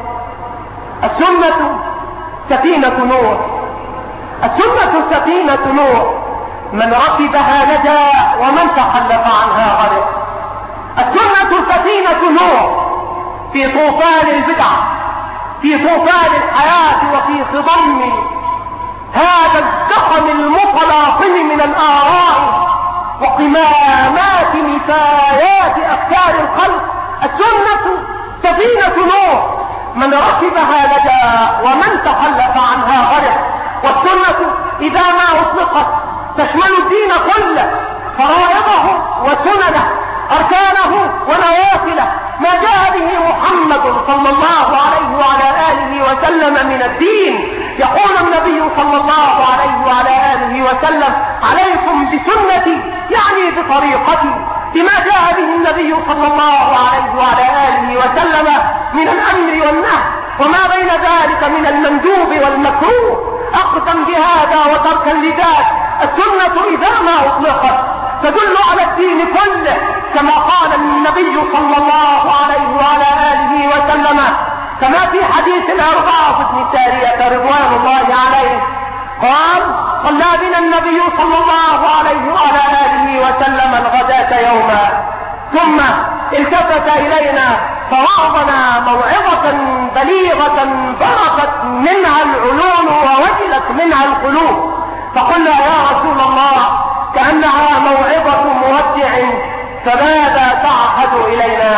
السنة سفينة نوح، السنة سفينة نوح، من ركبها نجا ومن تخلف عنها غرق. السنة سفينة نوح في طوفان البدع، في طوفان الحياة، وفي خضم هذا الزخم المتلاطم من الآراء وقمامات نفايات أفكار الخلق. السنة سفينة نوح، من ركبها نجا ومن تخلف عنها غرق. والسنة إذا ما أطلقت تشمل الدين كله، فرائضه وسننه، أركانه ونوافله، ما جاء به محمد صلى الله عليه وعلى آله وسلم من الدين. يقول النبي صلى الله عليه وعلى آله وسلم: عليكم بسنتي، يعني بطريقتي، بما جاء به النبي صلى الله عليه وعلى آله وسلم من الأمر والنهي وما بين ذلك من المندوب والمكروه، أخذا بهذا وتركا لذاك. السنة إذا ما أطلقت تدل على الدين كله، كما قال النبي صلى الله عليه وعلى آله وسلم، كما في حديث الأربعة بن سارية رضوان الله عليه قال: صلى بنا النبي صلى الله عليه وعلى آله وسلم الغداة يوما، ثم التفت إلينا فوعظنا موعظة بليغة برقت منها العيون ووجلت منها القلوب، فقلنا: يا رسول الله، كأنها موعظة مودع، فماذا تعهد إلينا؟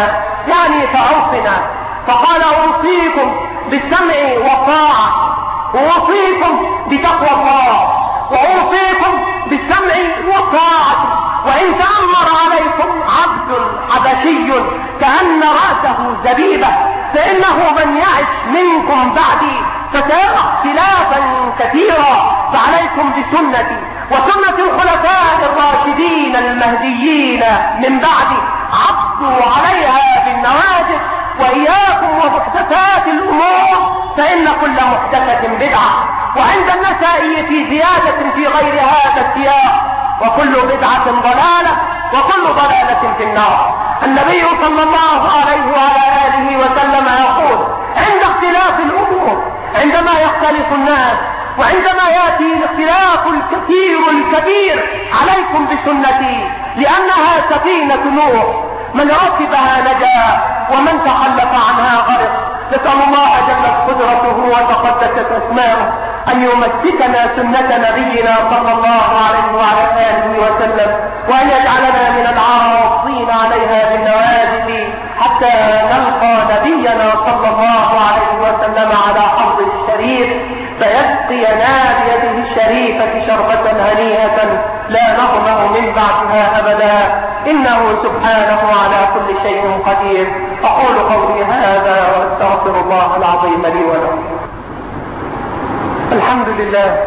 يعني فأوصنا، فقال أوصيكم بالسمع والطاعة، وأوصيكم بتقوى الله، وأوصيكم بالسمع والطاعة. وإن تأمر عليكم عبد حبشي كأن رأسه زبيبة فإنه من يعش منكم بعدي فسيرى اختلافا كثيرا، فعليكم بسنتي وسنة الخلفاء الراشدين المهديين من بعدي، عضوا عليها بالنواجذ، وإياكم ومحدثات الأمور فإن كل محدثة بدعة. وعند النسائي في زيادة في غير هذا السياق: وكل بدعة ضلالة وكل ضلالة في النار. النبي صلى الله عليه وعلى آله وسلم يقول عند اختلاف الأمور، عندما يختلف الناس وعندما يأتي الاختلاف الكثير الكبير، عليكم بسنتي لأنها سفينة نوح، من ركبها نجا ومن تخلف عنها غرق. نسأل الله جلت قدرته وتقدست اسماؤه أن يمسكنا سنة نبينا صلى الله عليه وعلى آله وسلم، وأن يجعلنا من العاصين عليها بالنواجذ حتى نلقى نبينا صلى الله عليه وسلم على حوض الشريف فيسقينا بيده الشريفة شربة هنيئة لا نظمأ من بعدها أبدا، إنه سبحانه على كل شيء قدير. أقول قولي هذا وأستغفر الله العظيم لي ولكم. الحمد لله،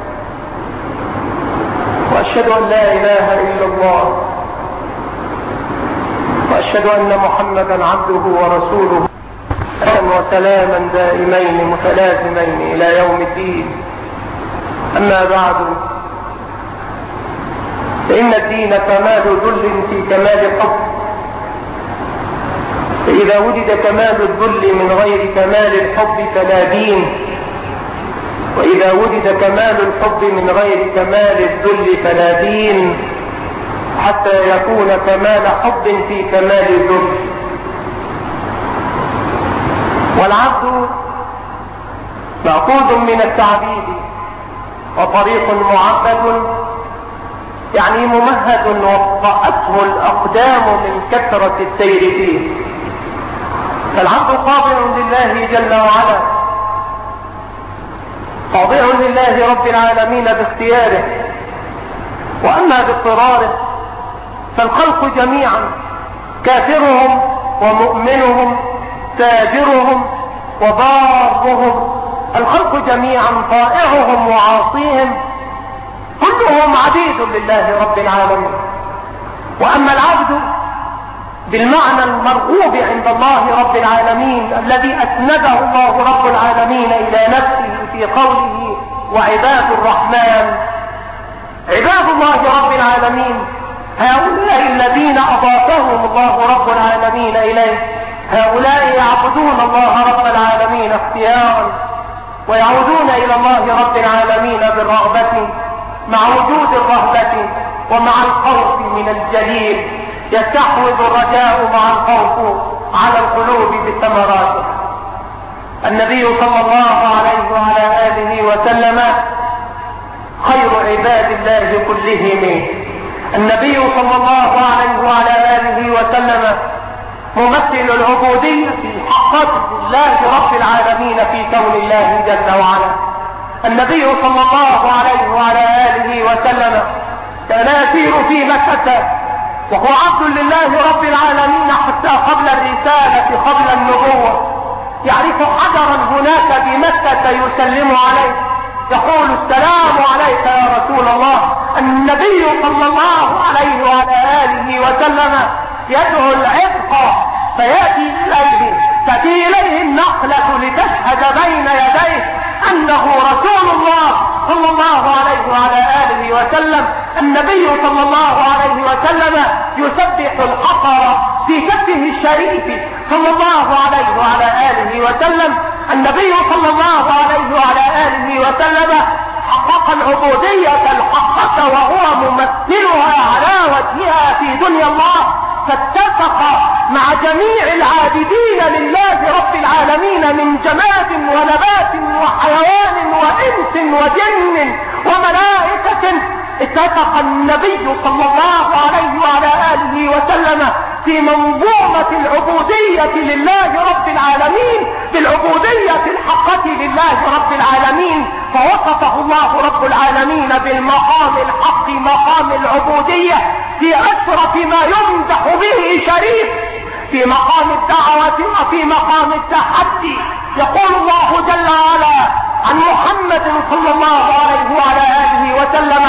وأشهد أن لا إله إلا الله، وأشهد أن محمدا عبده ورسوله، وسلاما دائمين متلازمين إلى يوم الدين. أما بعد، فإن الدين كمال ذل في كمال حب، فإذا وجد كمال الذل من غير كمال الحب فلا دين، وإذا وجد كمال الحب من غير كمال الذل فلا دين، حتى يكون كمال حب في كمال الذل. والعبد مأخوذ من التعبيد، وطريق معبد يعني ممهد وطأته الأقدام من كثرة السير فيه. فالعبد خاضع لله جل وعلا، خاضع لله رب العالمين باختياره، وأما باضطراره فالخلق جميعا، كافرهم ومؤمنهم، تاجرهم وضارهم، الخلق جميعا طائعهم وعاصيهم، كلهم عبيد لله رب العالمين. وأما العبد بالمعنى المرغوب عند الله رب العالمين الذي أسنده الله رب العالمين إلى نفسه في قوله: وعباد الرحمن، عباد الله رب العالمين هؤلاء الذين أضافهم الله رب العالمين إليه، هؤلاء يعبدون الله رب العالمين اختيارا، ويعودون إلى الله رب العالمين بالرغبة مع وجود الرهبة ومع الخوف من الجليل، يستحوذ الرجاء مع الخوف على القلوب بثمراته. النبي صلى الله عليه وعلى آله وسلم خير عباد الله كلهم. النبي صلى الله عليه وعلى آله وسلم ممثل العبودية في حقيقة الله رب العالمين في كون الله جل وعلا. النبي صلى الله عليه وعلى آله وسلم كان يسير في مكة وهو عبد لله رب العالمين حتى قبل الرسالة، قبل النبوة، يعرف حجرا هناك بمكة يسلم عليه، يقول: السلام عليك يا رسول الله. النبي صلى الله عليه وعلى آله وسلم يدعو العتق فيأتي إليه النخلة لتشهد بين يديه أنه رسول الله صلى الله عليه وعلى آله وسلم. النبي صلى الله عليه وسلم يسبح الحقر في كفه الشريف صلى الله عليه وعلى آله وسلم. النبي صلى الله عليه وعلى آله وسلم حقق العبودية الحقة وهو ممثلها على وجهها في دنيا الله، فاتفق مع جميع العابدين لله رب العالمين من جماد ونبات وحيوان وإنس وجن وملائكة. اتفق النبي صلى الله عليه وعلى آله وسلم في منظومة العبودية لله رب العالمين، بالعبودية الحقة لله رب العالمين. فوصفه الله رب العالمين بالمقام الحق، مقام العبودية، في أشرف ما يمدح به شريف، في مقام الدعوة وفي مقام التحدي. يقول الله جل وعلا عن محمد صلى الله عليه وعلى آله وسلم: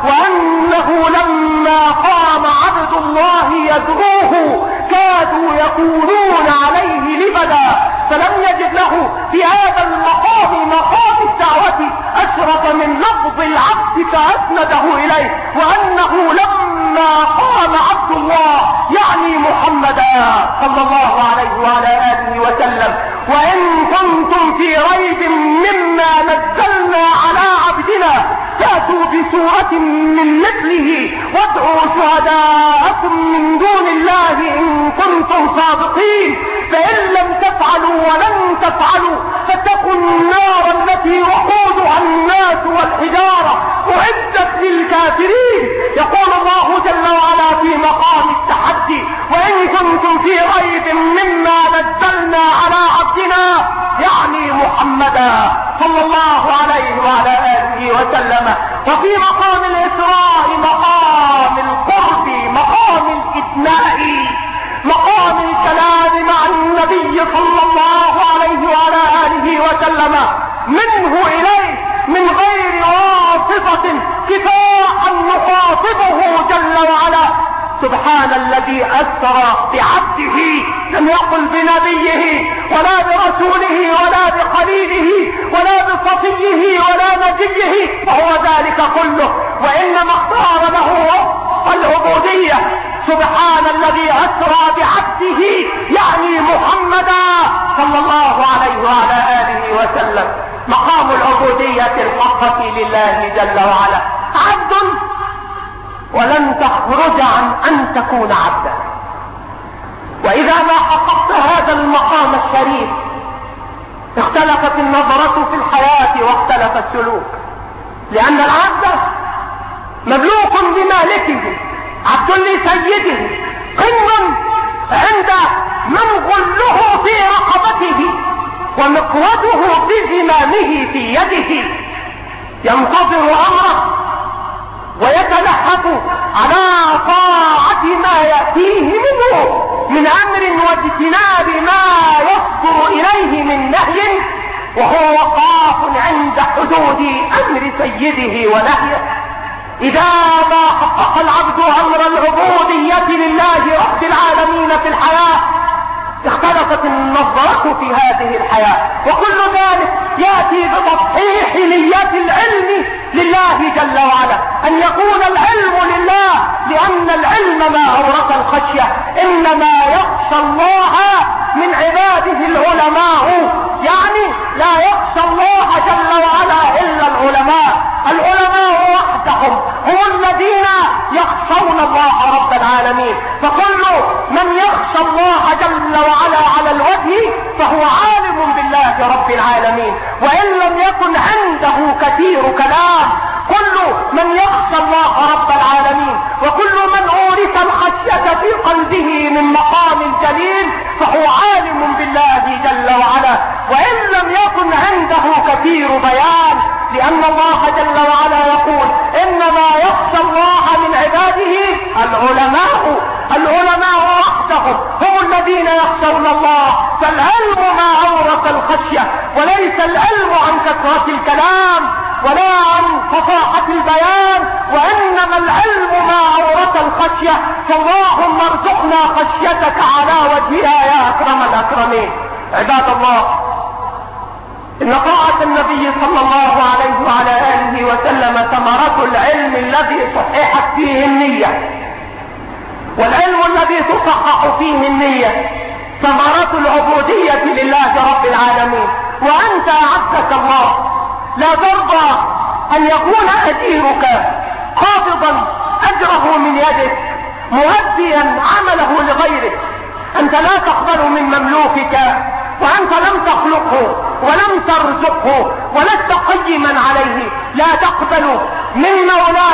وأنه لما قام عبد الله يدعوه كادوا يكونون عليه لبدا، فلم يجد له في هذا المقام، مقام الدعوة، أشرف من لفظ العبد فأسنده إليه. وأنه لما قام عبد الله يعني محمدا صلى الله عليه وعلى آله وسلم: وإن كنتم في ريب مما نزلنا على عبدنا فأتوا بسورة من مثله وادعوا شهداءكم من دون الله إن كنتم صادقين، فإن لم تفعلوا ولن تفعلوا فاتقوا النار التي وقودها الناس والحجارة أعدت للكافرين. يقول الله جل وعلا في مقام التحدي: وإن كنتم في ريب مما نزلنا على عبدنا يعني محمدا صلى الله عليه وعلى آله وسلم. وفي مقام الإسراء مقام القرب، مقام الإدناء، مقام الكلام مع النبي صلى الله عليه وعلى آله وسلم منه إليه من غير واسطة، كفاء نخاطبه جل وعلا. سبحان الذي أسرى بعبده، لم يقل بنبيه ولا برسوله ولا بخليله ولا بصفيه ولا نبيه، وهو ذلك كله، وإنما اختار له العبودية. سبحان الذي أسرى بعبده يعني محمدا صلى الله عليه وعلى آله وسلم. مقام العبودية الحقة لله جل وعلا. عبد ولن تخرج عن أن تكون عبدا. وإذا ما حققت هذا المقام الشريف اختلفت النظرة في الحياة واختلف السلوك، لأن العبد مملوك بمالكه، عبد لسيده، قن عند من غله في رقبته ومقوده بزمامه في يده، ينتظر أمره ويتلهف على طاعة ما يأتيه منه من أمر واجتناب ما يصدر إليه من نهي، وهو وقاف عند حدود أمر سيده ونهيه. إذا ما حقق العبد أمر العبودية لله رب العالمين في الحياة اختلفت النظرة في هذه الحياة، وكل ذلك يأتي بتصحيح نية العلم لله جل وعلا، أن يكون العلم لله، لأن العلم ما أورث الخشية، إنما يخشى الله من عباده العلماء، يعني لا يخشى الله جل وعلا إلا العلماء. العلماء وحدهم هم الذين يخشون الله رب العالمين، فكل من يخشى الله جل وعلا على الوجه فهو عالم بالله رب العالمين، وإن لم يكن عنده كثير كلام. كل من يخشى الله رب العالمين وكل من أورث الخشية في قلبه من مقام جليل فهو عالم بالله جل وعلا، وإن لم يكن عنده كثير بيان، لأن الله جل وعلا يقول: إنما يخشى الله من عباده العلماء. العلماء وحدهم هم الذين يخشون الله، فالعلم ما أورث الخشية، وليس العلم عن كثرة الكلام ولا عن فصاحة البيان، وإنما العلم ما أورث الخشية. فاللهم ارزقنا خشيتك على وجهها يا أكرم الأكرمين. عباد الله، إن طاعة النبي صلى الله عليه وعلى آله وسلم ثمرة العلم الذي صححت فيه النية، والعلم الذي تصحح فيه النية ثمرة العبودية لله رب العالمين. وأنت أعزك الله لا ترضى أن يكون أجيرك قابضا أجره من يدك مؤديا عمله لغيرك. أنت لا تقبل من مملوكك، وأنت لم تخلقه ولم ترزقه ولست قيما عليه. لا تقبل من مولاك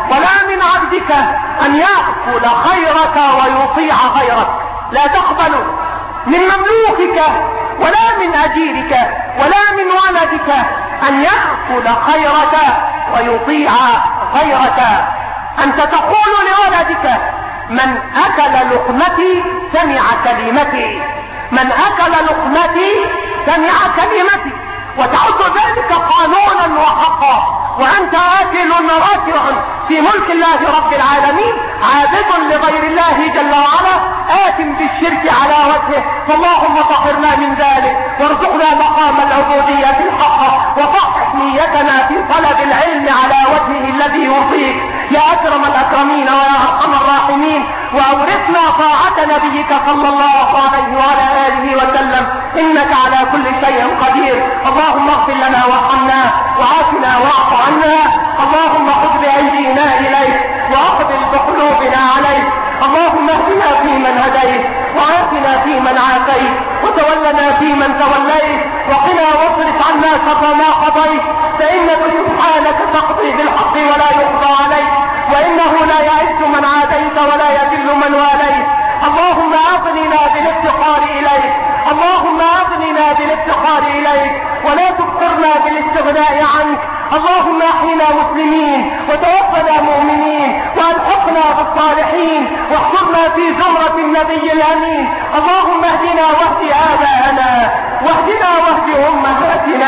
ولا من عبدك أن يأكل خيرك ويطيع غيرك. لا تقبل من مملوكك ولا من أجيرك ولا من ولدك أن يأكل خيرك ويطيع غيرك. أنت تقول لولدك: من أكل لقمتي سمع كلمتي، من أكل لقمتي سمع كلمتي، وتعد ذلك قانونا وحقا، وأنت آكل راكع في ملك الله رب العالمين، عابد لغير الله جل وعلا، آثم بالشرك على وجهه. فاللهم طهرنا من ذلك، وارزقنا مقام العبودية الحقة، وصحح نيتنا في طلب العلم على وجهه الذي يرضيك يا أكرم الأكرمين ويا أرحم الراحمين. وأورثنا طاعة نبيك صلى الله عليه وعلى آله وسلم، إنك على كل شيء قدير. اللهم اغفر لنا وارحمنا وعافنا واعف عنا. اللهم خذ بأيدينا إليك وأقبل بقلوبنا عليك. اللهم اهدنا فيمن هديت، وعافنا فيمن عافيت، وتولنا فيمن توليت، وقنا واصرف عنا شر ما قضيت، فإنك سبحانك تقضي بالحق ولا يقضى عليك، وإنه لا يعز من عاديت ولا يذل من واليت. اللهم أغننا بالافتقار إليك، اللهم أغننا بالافتقار إليك، ولا تفقرنا بالاستغناء عنك. اللهم احينا مسلمين وتوفنا مؤمنين، والحقنا بالصالحين، واحشرنا في زمرة النبي الامين. اللهم اهدنا واهد آباءنا، واهدنا واهد امهاتنا،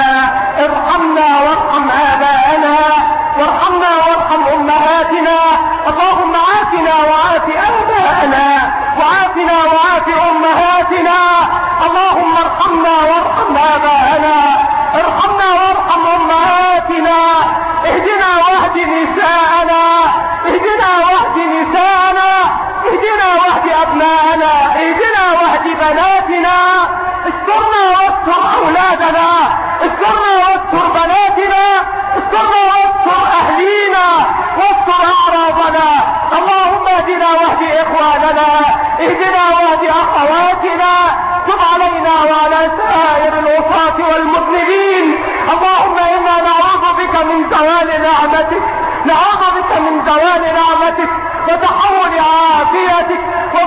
ارحمنا وارحم آباءنا، وارحمنا وارحم امهاتنا. اللهم عافنا وعاف آباءنا، وعافنا وعاف امهاتنا. اللهم ارحمنا وارحم آباءنا، ارحمنا وارحم امهاتنا. اهدنا واهد نساءنا، اهدنا واهد نساءنا، اهدنا واهد ابناءنا، اهدنا واهد بناتنا. استرنا واستر اولادنا، استرنا واستر بناتنا، استرنا واستر اهلينا، واستر اعراضنا. اللهم اهدنا واهد اخواننا، اهدنا واهد اخواتنا. تب علينا وعلى سائر العصاة والمذنبين. اللهم انا نعوذ بك من زوال نعمتك، نعوذ بك من زوال نعمتك وتحول عافيتك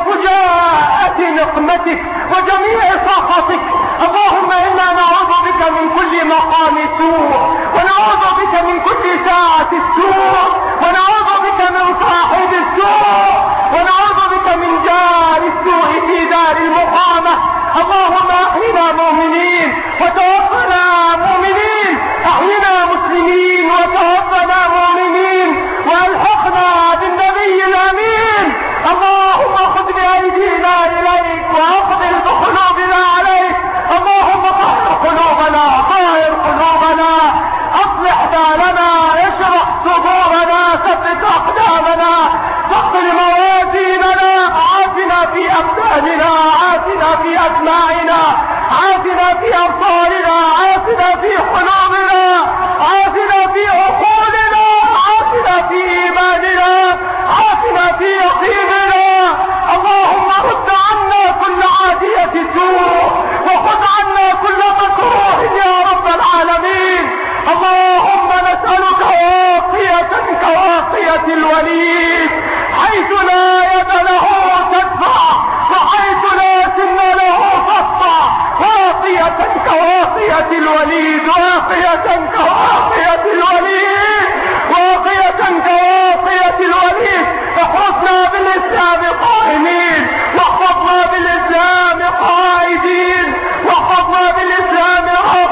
وفجاءة نقمتك وجميع سخطك. اللهم انا نعوذ بك من كل مقام سوء، ونعوذ بك من كل ساعة السوء، ونعوذ بك من صاحب السوء، ونعوذ بك من جار السوء في دار المقامة. اللهم احينا مؤمنين وتوفنا مؤمنين، احينا مسلمين وتوفنا مؤمنين، والحقنا بالنبي الامين. اللهم خذ بايدينا اليك واقبل بقلوبنا عليك. اللهم طهر قلوبنا، طهر قلوبنا، اصلح بالنا، اشرح صدورنا، ثبت اقدامنا، ثقل موازيننا، عافنا في ابداننا، عافنا في اسماعنا، عافنا في ابصارنا، عافنا في قلوبنا، عافنا في عقولنا، عافنا في ايماننا، عافنا في يقيننا. اللهم رد عنا كل عادية سوء، وخذ عنا كل مكروه يا رب العالمين. اللهم نسألك واقية كواقية الوليد، حيث لا يد له تدفع، وحيث لا سن له تقطع، واقية كواقية الوليد، واقية كواقية الوليد، واقية كواقية الوليد. احرسنا بالاسلام قائمين، واحفظنا بالاسلام قائدين، واحفظنا بالاسلام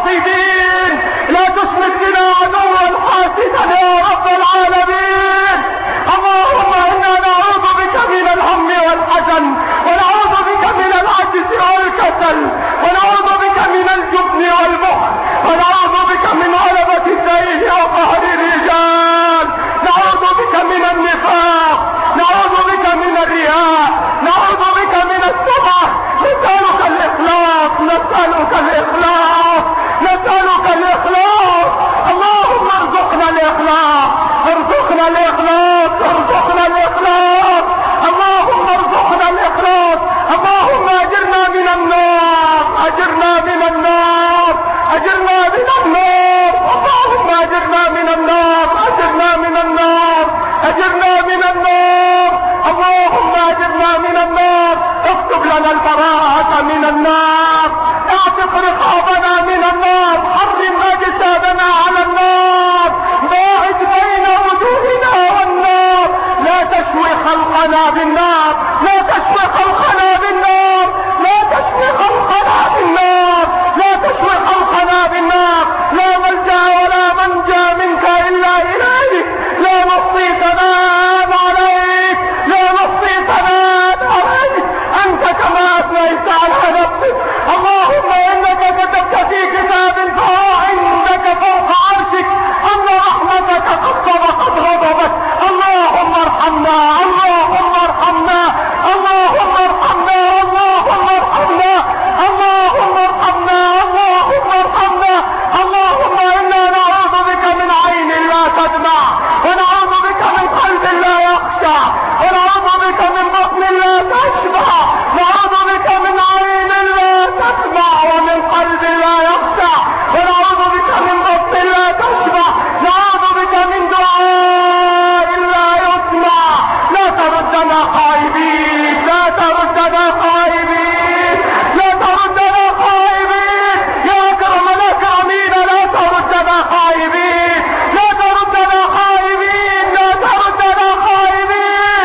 راقدين. لا تشمت بنا عدوا حاسدا يا رب العالمين. اللهم انا نعوذ بك من الهم والحزن، ونعوذ بك من العجز والكسل، ونعوذ بك من الجبن والبخل، ونعوذ بك من غلبة الدين وقهر الرجال. نعوذ بك من النفاق، نعوذ بك من الرياء، نعوذ بك من السمعة. نسألك الإخلاص، نسألك الإخلاص، نسألك الإخلاص. اللهم ارزقنا الإخلاص، ارزقنا الإخلاص، ارزقنا الإخلاص. اللهم ارزقنا الإخلاص. اللهم أجرنا من النار، أجرنا من النار، أجرنا من النار. اكتب لنا البراءة من النار، اعتق رقابنا من النار، حرم اجسادنا على النار، باعد بين وجوهنا والنار، لا تشوي خلقنا بالنار، لا تشوي خلقنا بالنار، لا تشوي خلقنا بالنار، لا تشوي خلقنا بالنار. لا ملجأ ولا منجا منك الا اليك، لا نحصي ثناء عليك، لا نحصي ثناء عليك، انت كما اثنيت على نفسك. اللهم انك كتبت في كتاب عندك فوق عرشك ان رحمتك قد سبقت غضبك. اللهم ارحمنا، اللهم ارحمنا، اللهم ارحمنا، اللهم ارحمنا، اللهم ارحمنا، اللهم ارحمنا. اللهم انا نعوذ بك من عين لا تدمع، ونعوذ بك من قلب لا يخشع، ونعوذ بك من بطن لا تشبع، نعوذ بك من عين لا تسمع ومن قلب لا يخشع، ونعوذ بك من بطن لا تشبع، نعوذ بك من دعاء لا يسمع. لا تردنا خائبين، لا تردنا خائبين، لا تردنا خائبين يا اكرم الاكرمين، لا تردنا خائبين، لا تردنا خائبين، لا تردنا خائبين.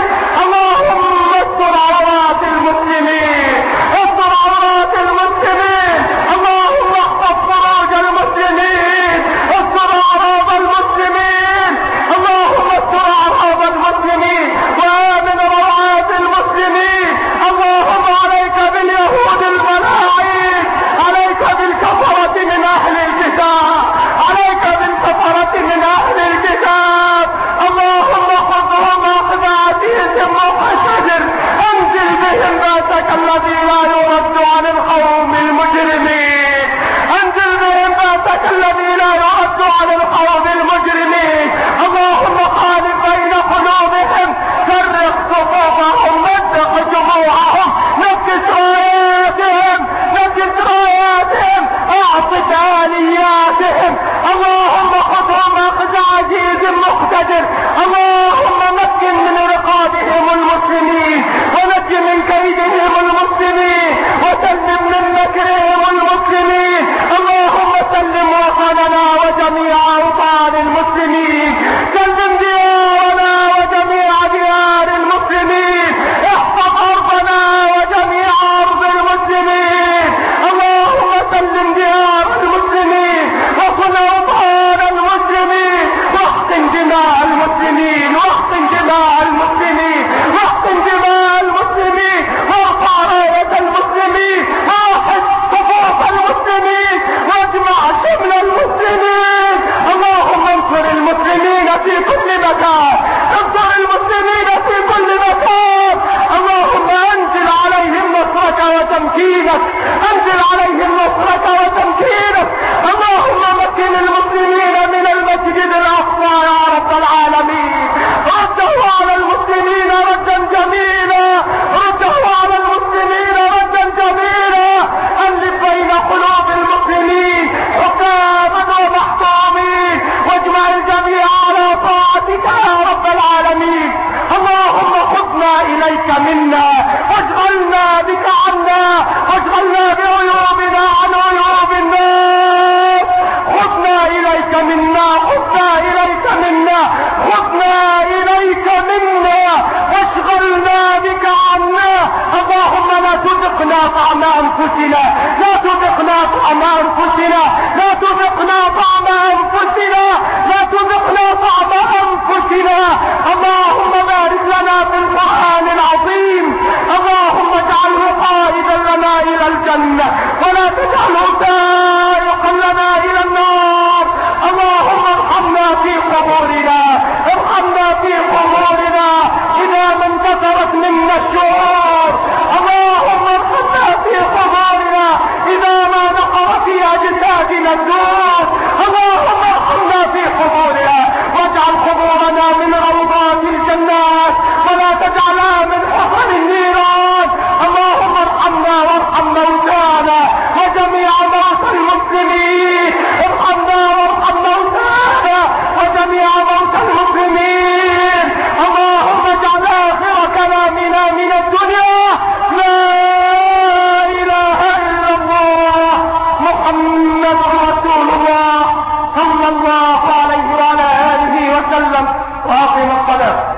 اللهم استر عورات المسلمين، استر عورات المسلمين، اللهم احفظ فروج المسلمين، استر اعراض المسلمين، اللهم استر اعراض المسلمين وامن روعات المسلمين. اللهم عليك باليهود الملاعين، عليك بالكفرة من اهل الكتاب، عليك بالكفرة من اهل الكتاب. اللهم خذهم اخذ عزيز مقتدر، انزل بهم باسك الذي لا يرد عن القوم المجرمين، انزل بهم باسك الذي لا يرد عن القوم المجرمين. اللهم خالف بين قلوبهم، فرق صفوفهم، مزق جموعهم، نكس راياتهم، نكس راياتهم، اعطف الياتهم. اللهم خذهم اخذ عزيز مقتدر. اللهم مكن من رقابهم المسلمين، ونج من كيدهم المسلمين، وسلم من مكرهم المسلمين. اللهم سلم وطننا وجميع اوطان المسلمين، سلم ديارنا وجميع ديار المسلمين، احفظ ارضنا وجميع ارض المسلمين. اللهم سلم ديار المسلمين، وصل اوطان المسلمين، واحقن دماء المسلمين، واحقن دماء المسلمين، واحقن دماء المسلمين، وارفع راية المسلمين، واحد صفوف المسلمين، واجمع شمل المسلمين. اللهم انصر المسلمين في كل مكان، انصر المسلمين في كل مكان. اللهم انزل عليهم نصرك وتمكينك، انزل عليهم نصرك وتمكينك. اللهم مكن المسلمين من المسجد الاقصى يا رب العالمين، رده على المسلمين ردا جميلا، رده على المسلمين ردا جميلا. الف بين قلوب المسلمين حكاما ومحكومين، واجمع الجميع على طاعتك يا رب العالمين. اللهم خذنا اليك منا، واشغلنا بك عنا، واشغلنا بعيوبنا عن عيوب الناس. خذنا اليك منا، خذنا اليك منا، خذنا اليك منا، واشغلنا بك عنا. اللهم لا تذقنا طعم انفسنا، لا تذقنا طعم انفسنا، لا تذقنا طعم انفسنا، لا تذقنا طعم انفسنا. اللهم بارك لنا في القرآن العظيم، اللهم اجعله قائدا لنا الى الجنة، ولا تجعله سائقا لنا الى النار. اللهم ارحمنا في قبورنا، ارحمنا في قبورنا اذا ما انتصرت منا الشعور. اللهم ارحمنا في قبورنا اذا ما نقر في اجسادنا الدور. صلى الله عليه وعلى آله وسلم وأقم الصلاة.